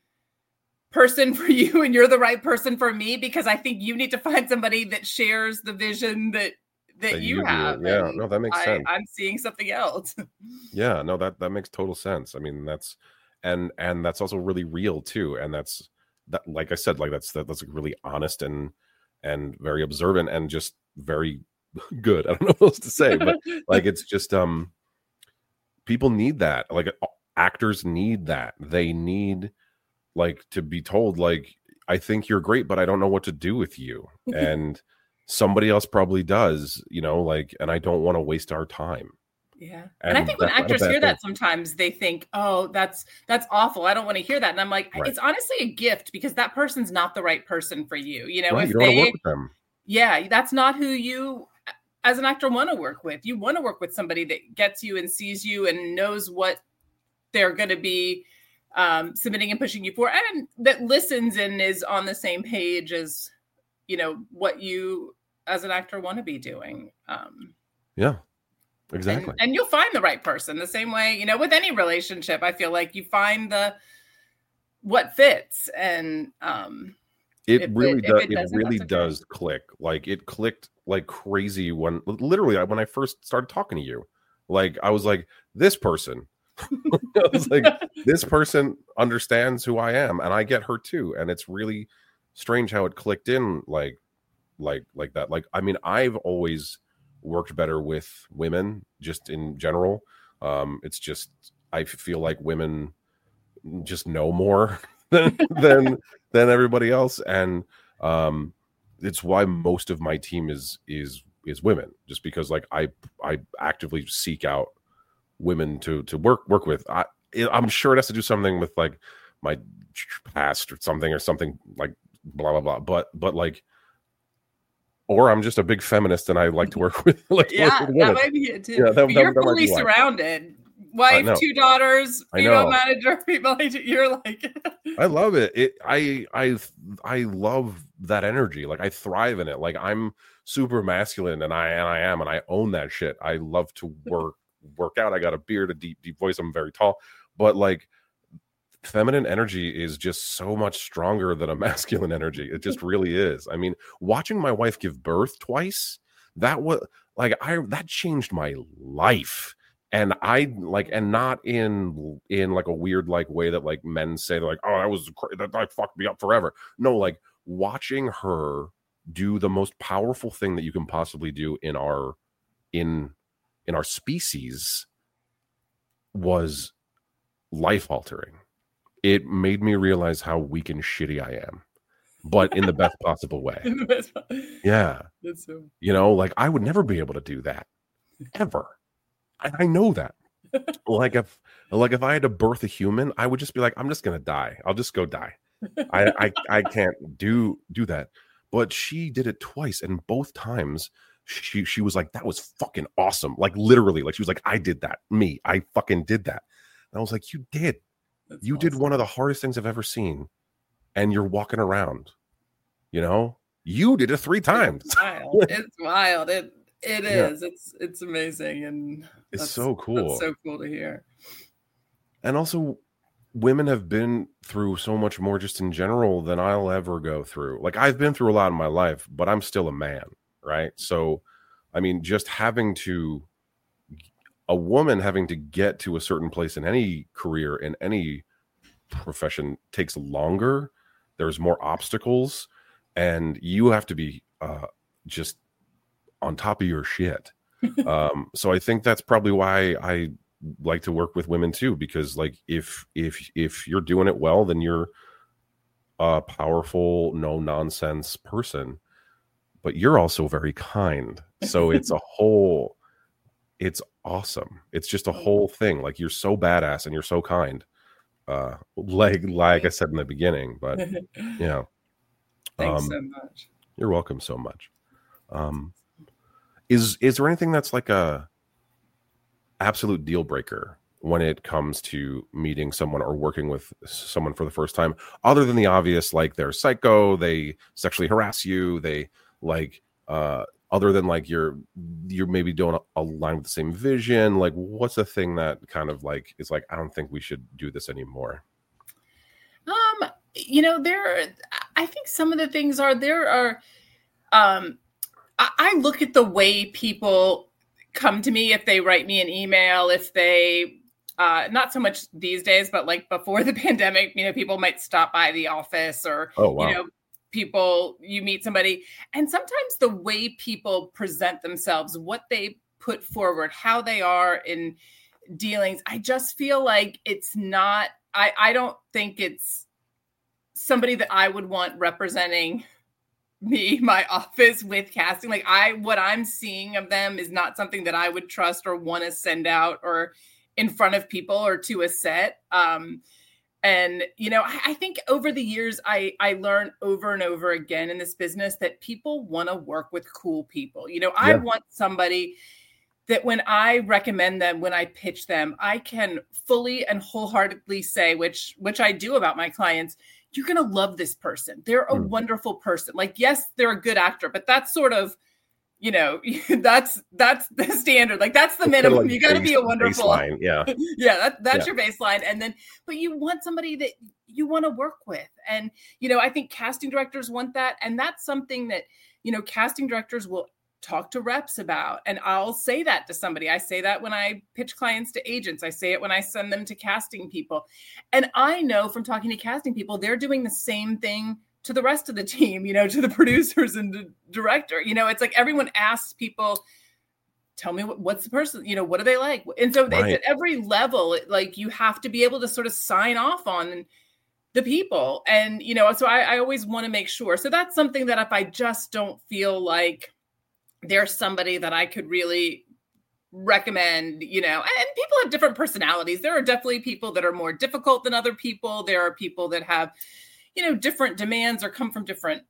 person for you and you're the right person for me, because I think you need to find somebody that shares the vision that, that, that you, you have. Do. Yeah, no, that makes I, sense. I'm seeing something else. Yeah, no, that, that makes total sense. I mean, that's, and, and that's also really real too. And that's, that, like I said, like that's that, that's really honest and and very observant and just very good. I don't know what else to say, but like it's just um people need that. Like actors need that. They need like to be told, like, I think you're great, but I don't know what to do with you. And somebody else probably does, you know, like, and I don't want to waste our time. Yeah. And, and I think when actors hear thing. that, sometimes they think, oh, that's, that's awful. I don't want to hear that. And I'm like, right. It's honestly a gift, because that person's not the right person for you. You know, right. if you don't they, want to work with them. Yeah, that's not who you as an actor want to work with. You want to work with somebody that gets you and sees you and knows what they're going to be um, submitting and pushing you for, and that listens and is on the same page as, you know, what you as an actor want to be doing. Um, yeah. Exactly. And, and you'll find the right person the same way, you know, with any relationship. I feel like you find the what fits, and um it really it, does it, it really okay. does click. Like it clicked like crazy when literally when I first started talking to you. Like I was like, this person I was like, this person understands who I am and I get her too. And it's really strange how it clicked in like like like that. Like I mean, I've always worked better with women just in general. Um, it's just, I feel like women just know more than, than, than everybody else. And, um, it's why most of my team is, is, is women, just because like I, I actively seek out women to, to work, work with. I, I'm sure it has to do something with like my past or something or something like blah, blah, blah. But, but like, or I'm just a big feminist and I like to work with like yeah, with that might be it too. Yeah, that, you're that, fully that surrounded. Wife, two daughters, female manager, female agent. You're like, I love it. It, I, I, I love that energy. Like I thrive in it. Like I'm super masculine, and I, and I am, and I own that shit. I love to work, work out. I got a beard, a deep, deep voice. I'm very tall, but like feminine energy is just so much stronger than a masculine energy. It just really is. I mean, watching my wife give birth twice, that was like, I, that changed my life. And I like, and not in, in like a weird, like way that like men say, they're like, oh, that was, that, that fucked me up forever. No, like watching her do the most powerful thing that you can possibly do in our, in, in our species was life altering. it made me realize how weak and shitty I am, but in the best possible way. In the best po- Yeah. That's so You know, like I would never be able to do that ever. I, I know that. Like if like if I had to birth a human, I would just be like, I'm just gonna die. I'll just go die. I I, I can't do do that. But she did it twice, and both times she she was like, that was fucking awesome. Like literally, like she was like, I did that. Me, I fucking did that. And I was like, you did. That's You did awesome. one of the hardest things I've ever seen, and you're walking around. You know, you did it three times. It's wild. It's wild. It it Yeah. is. It's it's amazing, and It's that's, so cool. That's so cool to hear. And also, women have been through so much more just in general than I'll ever go through. Like I've been through a lot in my life, but I'm still a man, right? So, I mean, just having to, a woman having to get to a certain place in any career, in any profession takes longer. There's more obstacles, and you have to be uh, just on top of your shit. um, so I think that's probably why I like to work with women too, because like if if if you're doing it well, then you're a powerful, no nonsense person, but you're also very kind. So it's a whole, it's awesome. It's just a whole thing. Like you're so badass and you're so kind. Uh, like like I said in the beginning, but yeah. Thanks Um, so much. You're welcome so much. Um, is is there anything that's like a absolute deal breaker when it comes to meeting someone or working with someone for the first time, other than the obvious, like they're psycho, they sexually harass you, they like uh other than like you're you're maybe don't align with the same vision? Like what's the thing that kind of like is like, I don't think we should do this anymore? Um, you know, there I think some of the things are there are um I, I look at the way people come to me, if they write me an email, if they uh not so much these days, but like before the pandemic, you know, people might stop by the office, or Oh, wow. you know, people, you meet somebody, and sometimes the way people present themselves, what they put forward, how they are in dealings, I just feel like it's not, I, I don't think it's somebody that I would want representing me, my office, with casting. Like I, what I'm seeing of them is not something that I would trust or want to send out or in front of people or to a set. Um, and, you know, I, I think over the years, I, I learned over and over again in this business that people want to work with cool people. You know, I Yeah. want somebody that when I recommend them, when I pitch them, I can fully and wholeheartedly say, which, which I do about my clients, you're going to love this person. They're a Mm. wonderful person. Like, yes, they're a good actor, but that's sort of, you know, that's, that's the standard. Like that's the It's minimum. kinda like You got to base- be a wonderful, baseline. Yeah. yeah, that, that's Yeah. your baseline. And then, but you want somebody that you want to work with. And, you know, I think casting directors want that. And that's something that, you know, casting directors will talk to reps about. And I'll say that to somebody. I say that when I pitch clients to agents. I say it when I send them to casting people. And I know from talking to casting people, they're doing the same thing to the rest of the team, you know, to the producers and the director. You know, it's like everyone asks people, tell me what, what's the person, you know, what do they like? And so Right. it's at every level, it, like you have to be able to sort of sign off on the people. And, you know, so I, I always want to make sure. So that's something that if I just don't feel like there's somebody that I could really recommend, you know, and people have different personalities. There are definitely people that are more difficult than other people. There are people that have, you know, different demands or come from different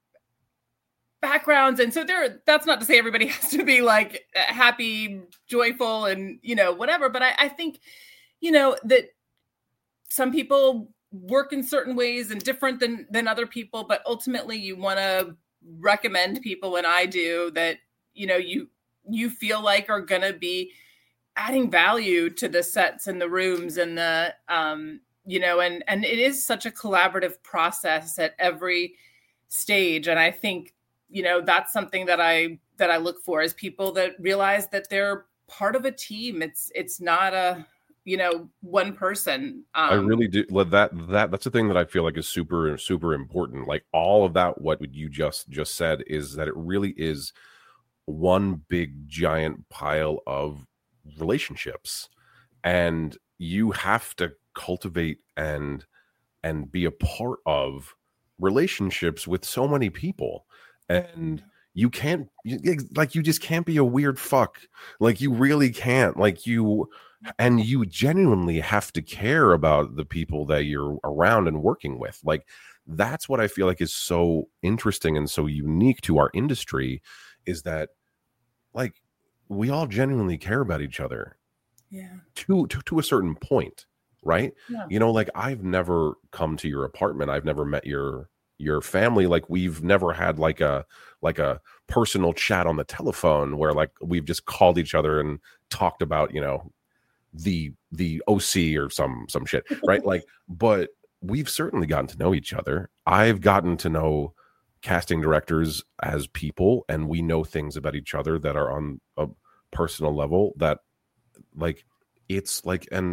backgrounds. And so there, that's not to say everybody has to be like happy, joyful, and, you know, whatever. But I, I think, you know, that some people work in certain ways and different than, than other people, but ultimately you want to recommend people, and I do, that, you know, you, you feel like are going to be adding value to the sets and the rooms and the, um, you know, and, and it is such a collaborative process at every stage. And I think, you know, that's something that I, that I look for, is people that realize that they're part of a team. It's, it's not a, you know, one person. Um, I really do. Like, that that that's the thing that I feel like is super super important. Like all of that, what you just just said, is that it really is one big giant pile of relationships, and you have to cultivate and and be a part of relationships with so many people. And you can't, like, you just can't be a weird fuck. Like, you really can't. Like, you, and you genuinely have to care about the people that you're around and working with. Like, that's what I feel like is so interesting and so unique to our industry, is that, like, we all genuinely care about each other. Yeah. To, to, to a certain point, right? Yeah. You know, like, I've never come to your apartment. I've never met your, your family. Like, we've never had like a, like a personal chat on the telephone where, like, we've just called each other and talked about, you know, the, the O C or some, some shit, right? Like, but we've certainly gotten to know each other. I've gotten to know casting directors as people, and we know things about each other that are on a personal level that, like, it's like an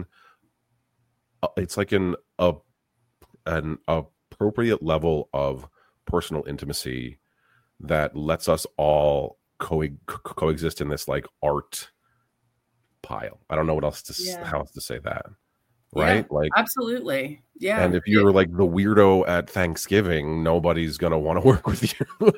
uh, it's like an uh, an appropriate level of personal intimacy that lets us all co- co- coexist in this, like, art pile. I don't know what else to Yeah. how else to say that, right? Yeah, like, absolutely. Yeah. And if you're like the weirdo at Thanksgiving, nobody's gonna want to work with you.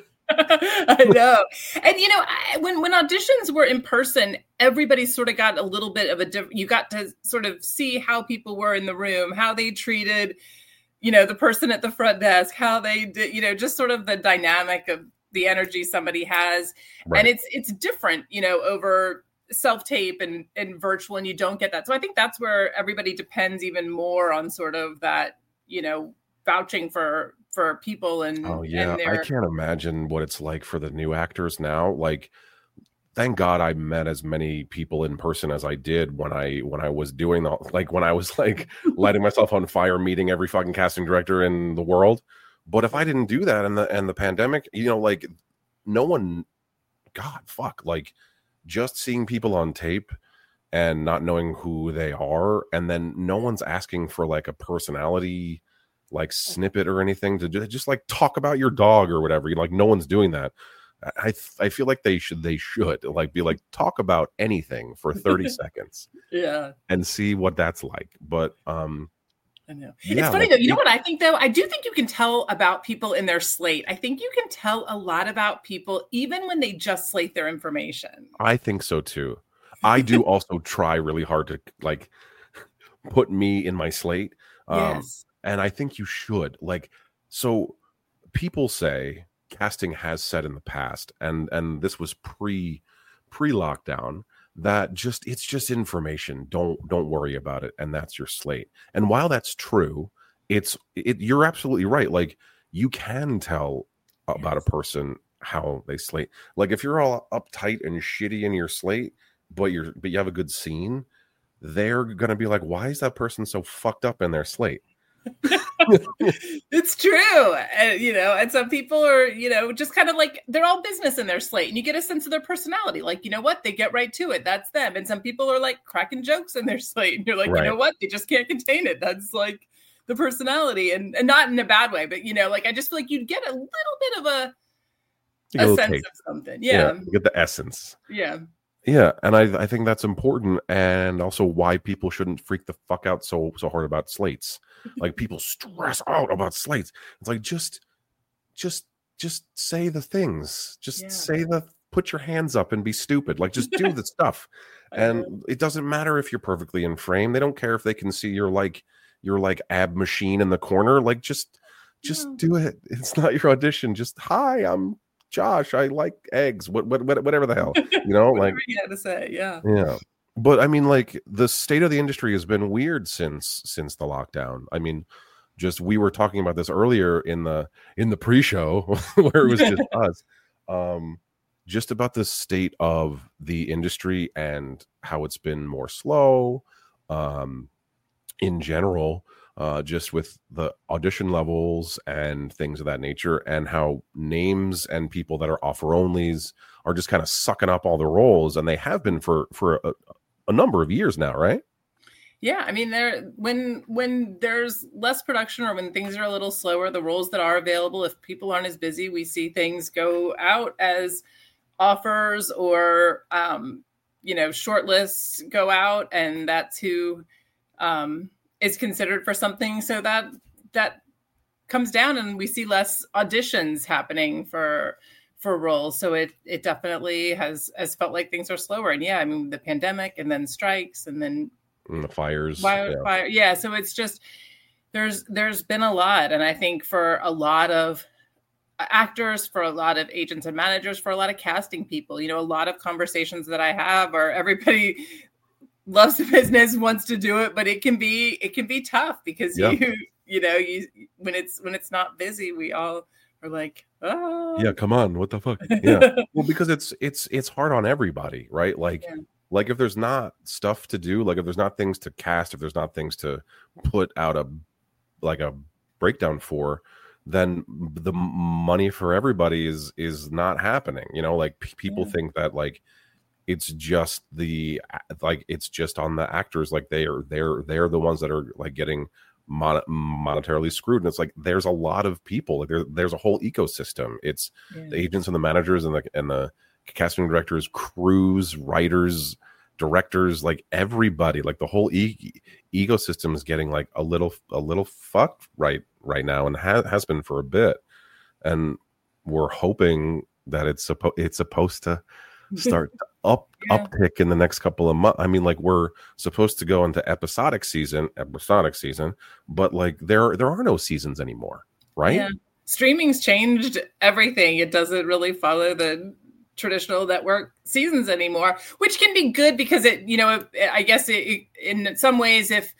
I know. And, you know, I, when, when auditions were in person, everybody sort of got a little bit of a different, you got to sort of see how people were in the room, how they treated, you know, the person at the front desk, how they did, you know, just sort of the dynamic of the energy somebody has. Right. And it's, it's different, you know, over self-tape and, and virtual, and you don't get that. So I think that's where everybody depends even more on sort of that, you know, vouching for for people. And oh yeah, and I can't imagine what it's like for the new actors now. Like, thank God I met as many people in person as I did when I when I was doing the, like, when I was like lighting myself on fire, meeting every fucking casting director in the world. But if I didn't do that and the and the pandemic, you know, like, no one, God, fuck, like, just seeing people on tape and not knowing who they are, and then no one's asking for like a personality, like, snippet or anything to just, just like talk about your dog or whatever. Like, no one's doing that. I I feel like they should they should like be like, talk about anything for thirty seconds, yeah, and see what that's like. But um, I know. yeah, it's funny like, though. You know it, what I think though? I do think you can tell about people in their slate. I think you can tell a lot about people even when they just slate their information. I think so too. I do also try really hard to, like, put me in my slate. Um, Yes. And I think you should. Like, so people say, casting has said in the past, and and this was pre pre lockdown, that just it's just information. Don't don't worry about it, and that's your slate. And while that's true, it's it. You're absolutely right. Like, you can tell about a person how they slate. Like, if you're all uptight and shitty in your slate, but you're but you have a good scene, they're gonna be like, why is that person so fucked up in their slate? It's true. And, you know, and some people are, you know, just kind of like, they're all business in their slate, and you get a sense of their personality. Like, you know what, they get right to it. That's them. And some people are like cracking jokes in their slate, and you're like, right. You know what, they just can't contain it. That's like the personality, and, and not in a bad way, but, you know, like, I just feel like you'd get a little bit of a, a sense taste. Of something. Yeah. yeah. You get the essence. Yeah. Yeah, and I, I think that's important, and also why people shouldn't freak the fuck out so so hard about slates. Like, people stress out about slates. It's like, just just just say the things. Just yeah. say the put your hands up and be stupid. Like, just do the stuff. And it doesn't matter if you're perfectly in frame. They don't care if they can see your like your like ab machine in the corner. Like, just just yeah. do it. It's not your audition. Just, hi, I'm Josh, I like eggs. What, what, what whatever the hell, you know, like, you had to say, yeah, yeah. But I mean, like, the state of the industry has been weird since since the lockdown. I mean, just we were talking about this earlier in the in the pre-show where it was just us, um, just about the state of the industry and how it's been more slow, um, in general. Uh, just with the audition levels and things of that nature, and how names and people that are offer onlys are just kind of sucking up all the roles, and they have been for for a, a number of years now, right? Yeah, I mean, there when when there's less production or when things are a little slower, the roles that are available, if people aren't as busy, we see things go out as offers, or um, you know, shortlists go out, and that's who. Um, is considered for something. So that that comes down and we see less auditions happening for for roles. So it it definitely has has felt like things are slower. And yeah, I mean, the pandemic and then strikes and then and the fires. Wildfire. Yeah. yeah. So it's just there's there's been a lot. And I think for a lot of actors, for a lot of agents and managers, for a lot of casting people, you know, a lot of conversations that I have are everybody loves the business, wants to do it, but it can be it can be tough because yeah. you you know, you when it's when it's not busy, we all are like, oh yeah, come on, what the fuck? Yeah. Well, because it's it's it's hard on everybody, right? Like yeah. like if there's not stuff to do, like if there's not things to cast, if there's not things to put out a like a breakdown for, then the money for everybody is is not happening. You know, like p- people yeah. think that like it's just the like it's just on the actors, like they are they're they're the ones that are like getting Mon- monetarily screwed, and it's like there's a lot of people, like there, there's a whole ecosystem. It's yeah. the agents and the managers and the and the casting directors, crews, writers, directors, like everybody, like the whole e- ecosystem is getting like a little a little fucked right right now, and ha- has been for a bit. And we're hoping that it's supposed it's supposed to start to up yeah. uptick in the next couple of months. I mean, like we're supposed to go into episodic season, episodic season, but like there there are no seasons anymore, right? Yeah. Streaming's changed everything. It doesn't really follow the traditional network seasons anymore, which can be good because it, you know, it, I guess it, in some ways, if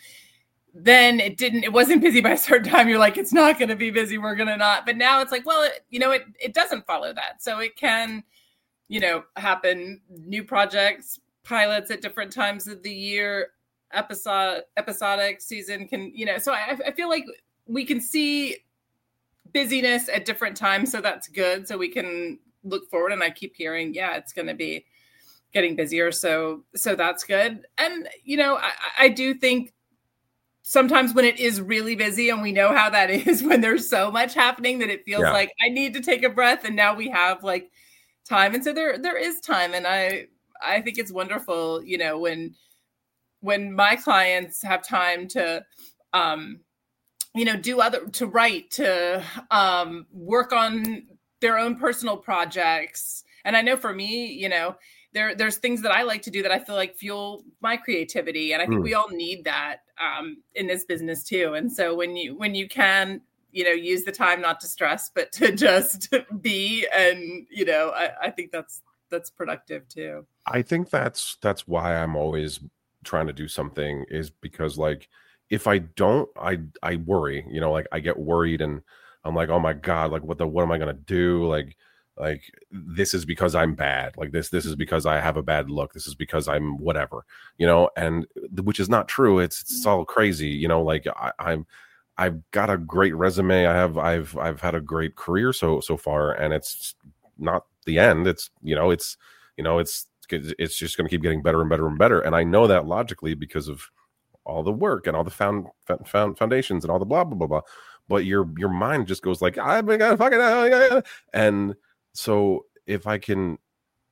then it didn't, it wasn't busy by a certain time, you're like, it's not going to be busy, we're going to not. But now it's like, well, it, you know, it it doesn't follow that, so it can, you know, happen, new projects, pilots at different times of the year, episode, episodic season can, you know, so I, I feel like we can see busyness at different times. So that's good. So we can look forward, and I keep hearing, yeah, it's going to be getting busier. So, so that's good. And, you know, I, I do think sometimes when it is really busy, and we know how that is when there's so much happening that it feels yeah. like I need to take a breath. And now we have like time, and so there there is time, and I I think it's wonderful, you know, when when my clients have time to um you know do other to write, to um work on their own personal projects. And I know for me, you know, there there's things that I like to do that I feel like fuel my creativity, and I think mm. we all need that um in this business too. And so when you when you can, you know, use the time not to stress, but to just be, and, you know, I, I think that's, that's productive too. I think that's, that's why I'm always trying to do something, is because like, if I don't, I, I worry, you know, like I get worried and I'm like, oh my God, like what the, what am I going to do? Like, like this is because I'm bad. Like this, this is because I have a bad look. This is because I'm whatever, you know, and which is not true. It's, it's all crazy, you know, like I, I'm, I've got a great resume. I have, I've, I've had a great career so, so far, and it's not the end. It's, you know, it's, you know, it's, it's just going to keep getting better and better and better. And I know that logically because of all the work and all the found, found foundations and all the blah, blah, blah, blah. But your, your mind just goes like, I'm gonna fucking, and so if I can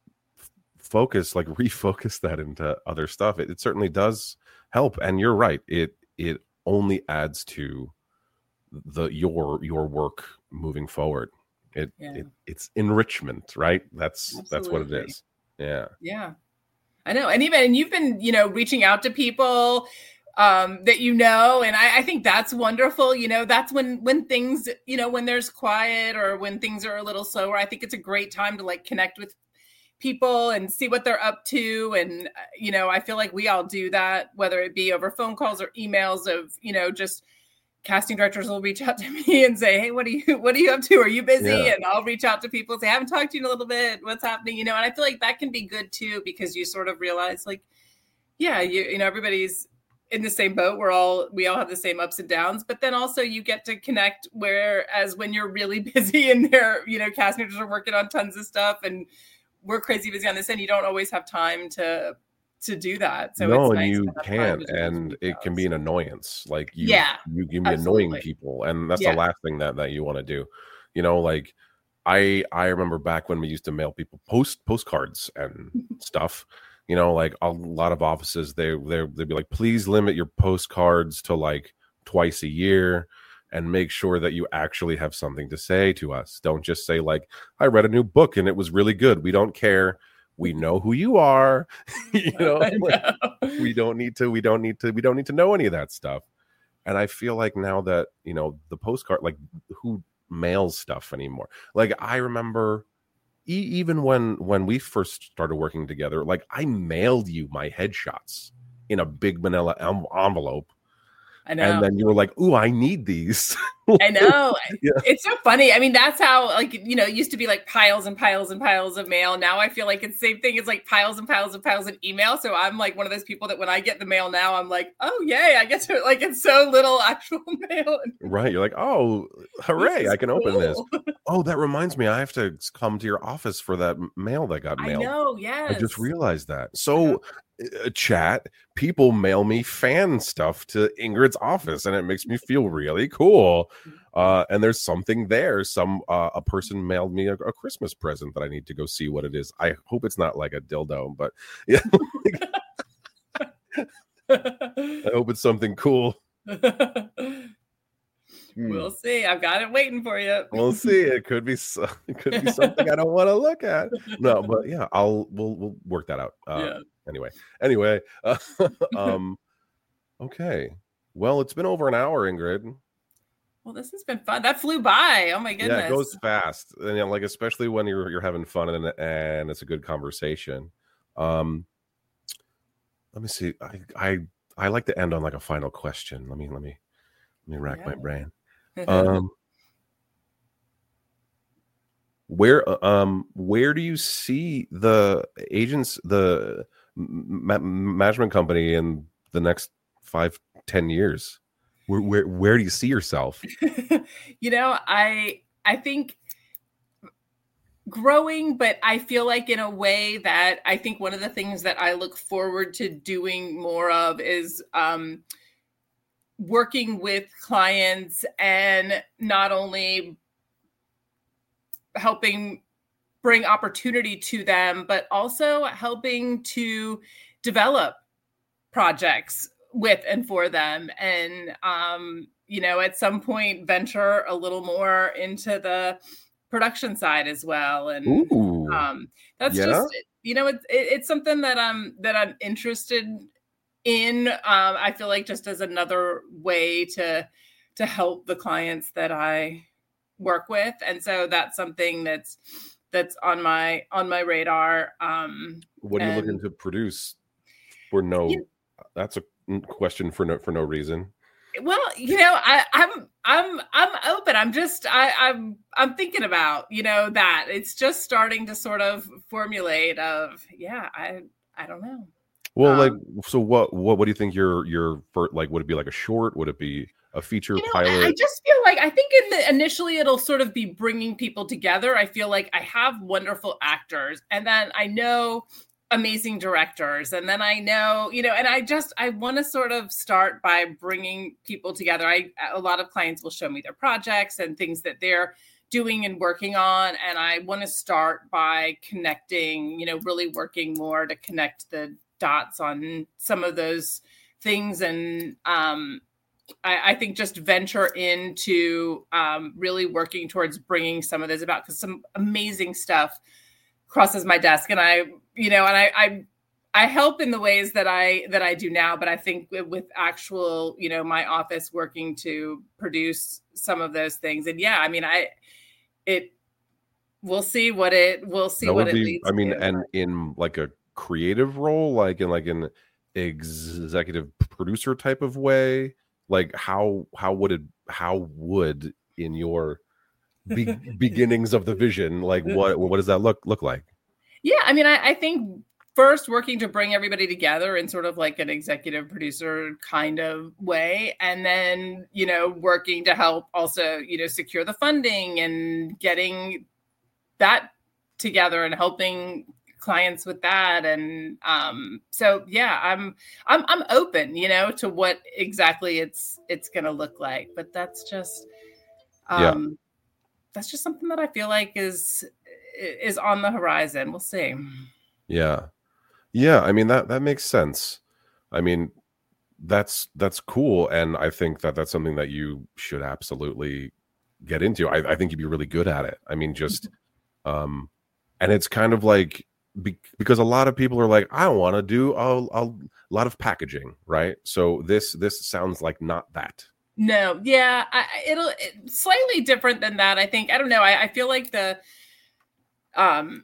f- focus, like refocus that into other stuff, it, it certainly does help. And you're right. It, it only adds to the your your work moving forward. It, yeah. it it's enrichment, right? That's Absolutely. That's what it is. Yeah. Yeah. I know. And even and you've been, you know, reaching out to people um that you know, and I, I think that's wonderful. You know, that's when when things, you know, when there's quiet or when things are a little slower, I think it's a great time to like connect with people and see what they're up to. And, you know, I feel like we all do that, whether it be over phone calls or emails of, you know, just casting directors will reach out to me and say, hey, what are you, what are you up to? Are you busy? Yeah. And I'll reach out to people and say, I haven't talked to you in a little bit. What's happening? You know, and I feel like that can be good too, because you sort of realize like, yeah, you, you know, everybody's in the same boat. We're all, we all have the same ups and downs, but then also you get to connect, whereas when you're really busy and they're, you know, casting directors are working on tons of stuff and we're crazy busy on this end, you don't always have time to, to do that. So no, it's and nice you can't, and it can be an annoyance. Like you, yeah, you can be absolutely. Annoying people, and that's yeah. the last thing that, that you want to do. You know, like I I remember back when we used to mail people post postcards and stuff. You know, like a lot of offices, they they they'd be like, please limit your postcards to like twice a year. and make sure that you actually have something to say to us. Don't just say like, I read a new book and it was really good. We don't care. We know who you are. you know, like, we don't need to, we don't need to, we don't need to know any of that stuff. And I feel like now that, you know, the postcard, like who mails stuff anymore? Like I remember e- even when, when we first started working together, like I mailed you my headshots in a big manila en- envelope. I know. And then you were like, ooh, I need these. I know. Yeah. It's so funny. I mean, that's how, like, you know, it used to be like piles and piles and piles of mail. Now I feel like it's the same thing. It's like piles and piles and piles of email. So I'm like one of those people that when I get the mail now, I'm like, oh, yay, I get to, like, it's so little actual mail. Right. You're like, oh, hooray, I can cool. open this. Oh, that reminds me, I have to come to your office for that mail that got mailed. I know, yes. I just realized that. So, uh, chat, people mail me fan stuff to Ingrid's office, and it makes me feel really cool. Uh, and there's something there. Some uh, a person mailed me a, a Christmas present that I need to go see what it is. I hope it's not like a dildo, but yeah. I hope it's something cool. We'll see. I've got it waiting for you. We'll see. It could be so, it could be something I don't want to look at. No, but yeah, I'll we'll we'll work that out. Uh, yeah. Anyway, anyway, uh, um, okay. Well, it's been over an hour, Ingrid. Well, this has been fun. That flew by. Oh my goodness. Yeah, it goes fast, and you know, like especially when you're you're having fun and and it's a good conversation. Um, let me see. I I I like to end on like a final question. Let me let me let me rack yeah. my brain. Um, where um where do you see the agents, the ma- management company in the next five, ten years? Where where where do you see yourself? You know, I I think growing, but I feel like in a way that I think one of the things that I look forward to doing more of is um working with clients and not only helping bring opportunity to them, but also helping to develop projects with and for them. And, um, you know, at some point venture a little more into the production side as well. And Ooh, um, that's yeah. just, you know, it's, it, it's something that I'm, that I'm interested in. Um, I feel like just as another way to, to help the clients that I work with. And so that's something that's, that's on my, on my radar. Um, what are you and, looking to produce for no, you know, that's a question for no, for no reason. Well, you know, I, I'm, I'm, I'm open. I'm just, I, I'm, I'm thinking about, you know, that it's just starting to sort of formulate of, yeah, I, I don't know. Well, um, like, so what, what, what do you think your, your, for, like, would it be like a short? Would it be a feature you know, pilot? I just feel like, I think in the, initially it'll sort of be bringing people together. I feel like I have wonderful actors, and then I know amazing directors, and then I know, you know, and I just, I want to sort of start by bringing people together. I, a lot of clients will show me their projects and things that they're doing and working on. And I want to start by connecting, you know, really working more to connect the dots on some of those things. And um, I, I think just venture into um, really working towards bringing some of those about, because some amazing stuff crosses my desk. And I, you know, and I, I, I help in the ways that I, that I do now, but I think with actual, you know, my office working to produce some of those things. And yeah, I mean, I, it, we'll see what it, we'll see what it be, leads I mean, to. and in like a creative role, like in like an executive producer type of way, like how, how would it, how would in your be- beginnings of the vision, like what, what does that look, look like? Yeah. I mean, I, I think first working to bring everybody together in sort of like an executive producer kind of way. And then, you know, working to help also, you know, secure the funding and getting that together and helping clients with that. And um, so, yeah, I'm, I'm, I'm open, you know, to what exactly it's, it's going to look like, but that's just, um, yeah. that's just something that I feel like is, is on the horizon. We'll see. Yeah. Yeah. I mean, that, that makes sense. I mean, that's that's cool, and I think that that's something that you should absolutely get into. I, I think you'd be really good at it. I mean, just um, and it's kind of like be, because a lot of people are like, I want to do a, a lot of packaging, right? So this this sounds like not that. No, yeah, I, it'll it's slightly different than that. I think I don't know. I, I feel like the um.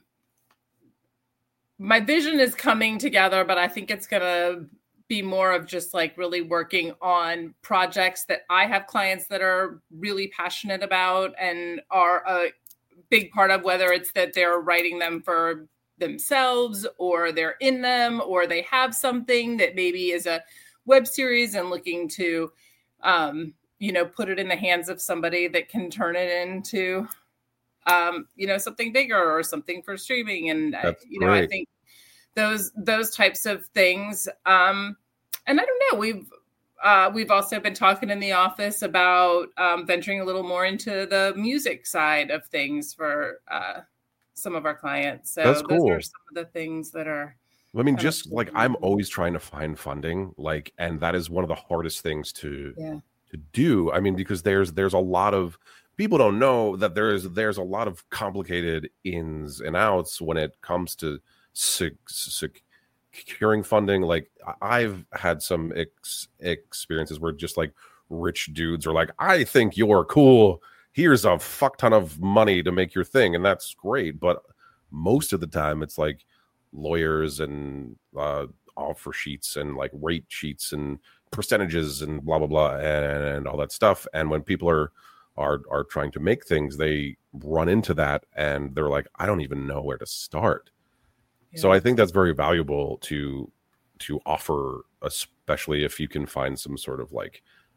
my vision is coming together, but I think it's going to be more of just like really working on projects that I have clients that are really passionate about and are a big part of, whether it's that they're writing them for themselves or they're in them or they have something that maybe is a web series and looking to, um, you know, put it in the hands of somebody that can turn it into, um, you know, something bigger or something for streaming. And, That's you know, great. I think those those types of things. Um, and I don't know, we've uh, we've also been talking in the office about um, venturing a little more into the music side of things for uh, some of our clients. So That's those cool. are some of the things that are. I mean, just like I'm always trying to find funding, like, and that is one of the hardest things to yeah. to do. I mean, because there's there's a lot of people don't know that there's there's a lot of complicated ins and outs when it comes to sec- sec- securing funding. Like I've had some ex- experiences where just like rich dudes are like, I think you're cool. Here's a fuck ton of money to make your thing, and that's great. But most of the time, it's like lawyers and uh, offer sheets and like rate sheets and percentages and blah blah blah and, and all that stuff. And when people are are are trying to make things, they run into that and they're like, I don't even know where to start. Yeah. So I think that's very valuable to to offer, especially if you can find some sort of like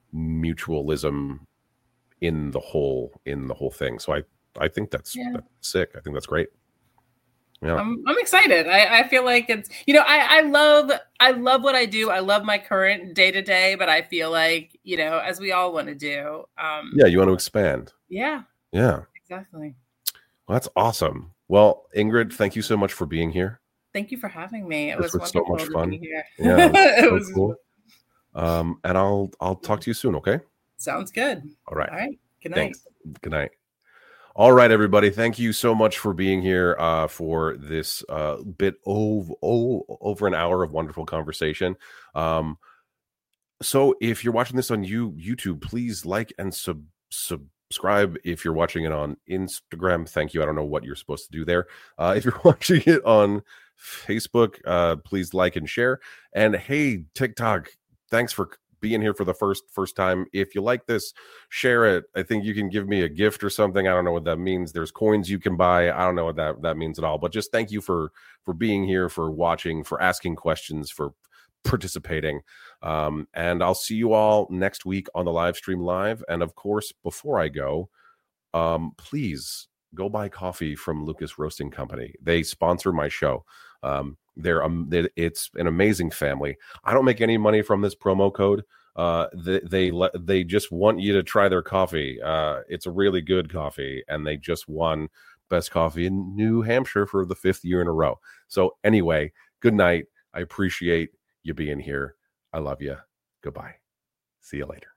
mutualism in the whole in the whole thing. So I I think that's, yeah. that's sick. I think that's great. Yeah. I'm, I'm excited. I, I feel like it's, you know, I, I love, I love what I do. I love my current day to day, but I feel like, you know, as we all want to do. Um, yeah. You want to expand. Yeah. Yeah. Exactly. Well, that's awesome. Well, Ingrid, thank you so much for being here. Thank you for having me. It this was, was so much fun. To be here. Yeah. It was, it so was cool. Um, and I'll, I'll talk to you soon. Okay. Sounds good. All right. All right. Good night. Thanks. Good night. All right, everybody. Thank you so much for being here uh, for this uh, bit of oh, over an hour of wonderful conversation. Um, so if you're watching this on you, YouTube, please like and sub, subscribe. If you're watching it on Instagram, thank you. I don't know what you're supposed to do there. Uh, if you're watching it on Facebook, uh, please like and share. And hey, TikTok, thanks for being here for the first first time. If you like this, share it. I think you can give me a gift or something. I don't know what that means. There's coins you can buy. I don't know what that that means at all, but just thank you for for being here, for watching, for asking questions, for participating. Um, and I'll see you all next week on the live stream live. And of course, before I go, um, please go buy coffee from Lucas Roasting Company. They sponsor my show. Um, they're um, they, it's an amazing family. I don't make any money from this promo code. Uh, they they, le- they just want you to try their coffee. Uh, it's a really good coffee, and they just won best coffee in New Hampshire for the fifth year in a row. So anyway, good night. I appreciate you being here. I love you. Goodbye. See you later.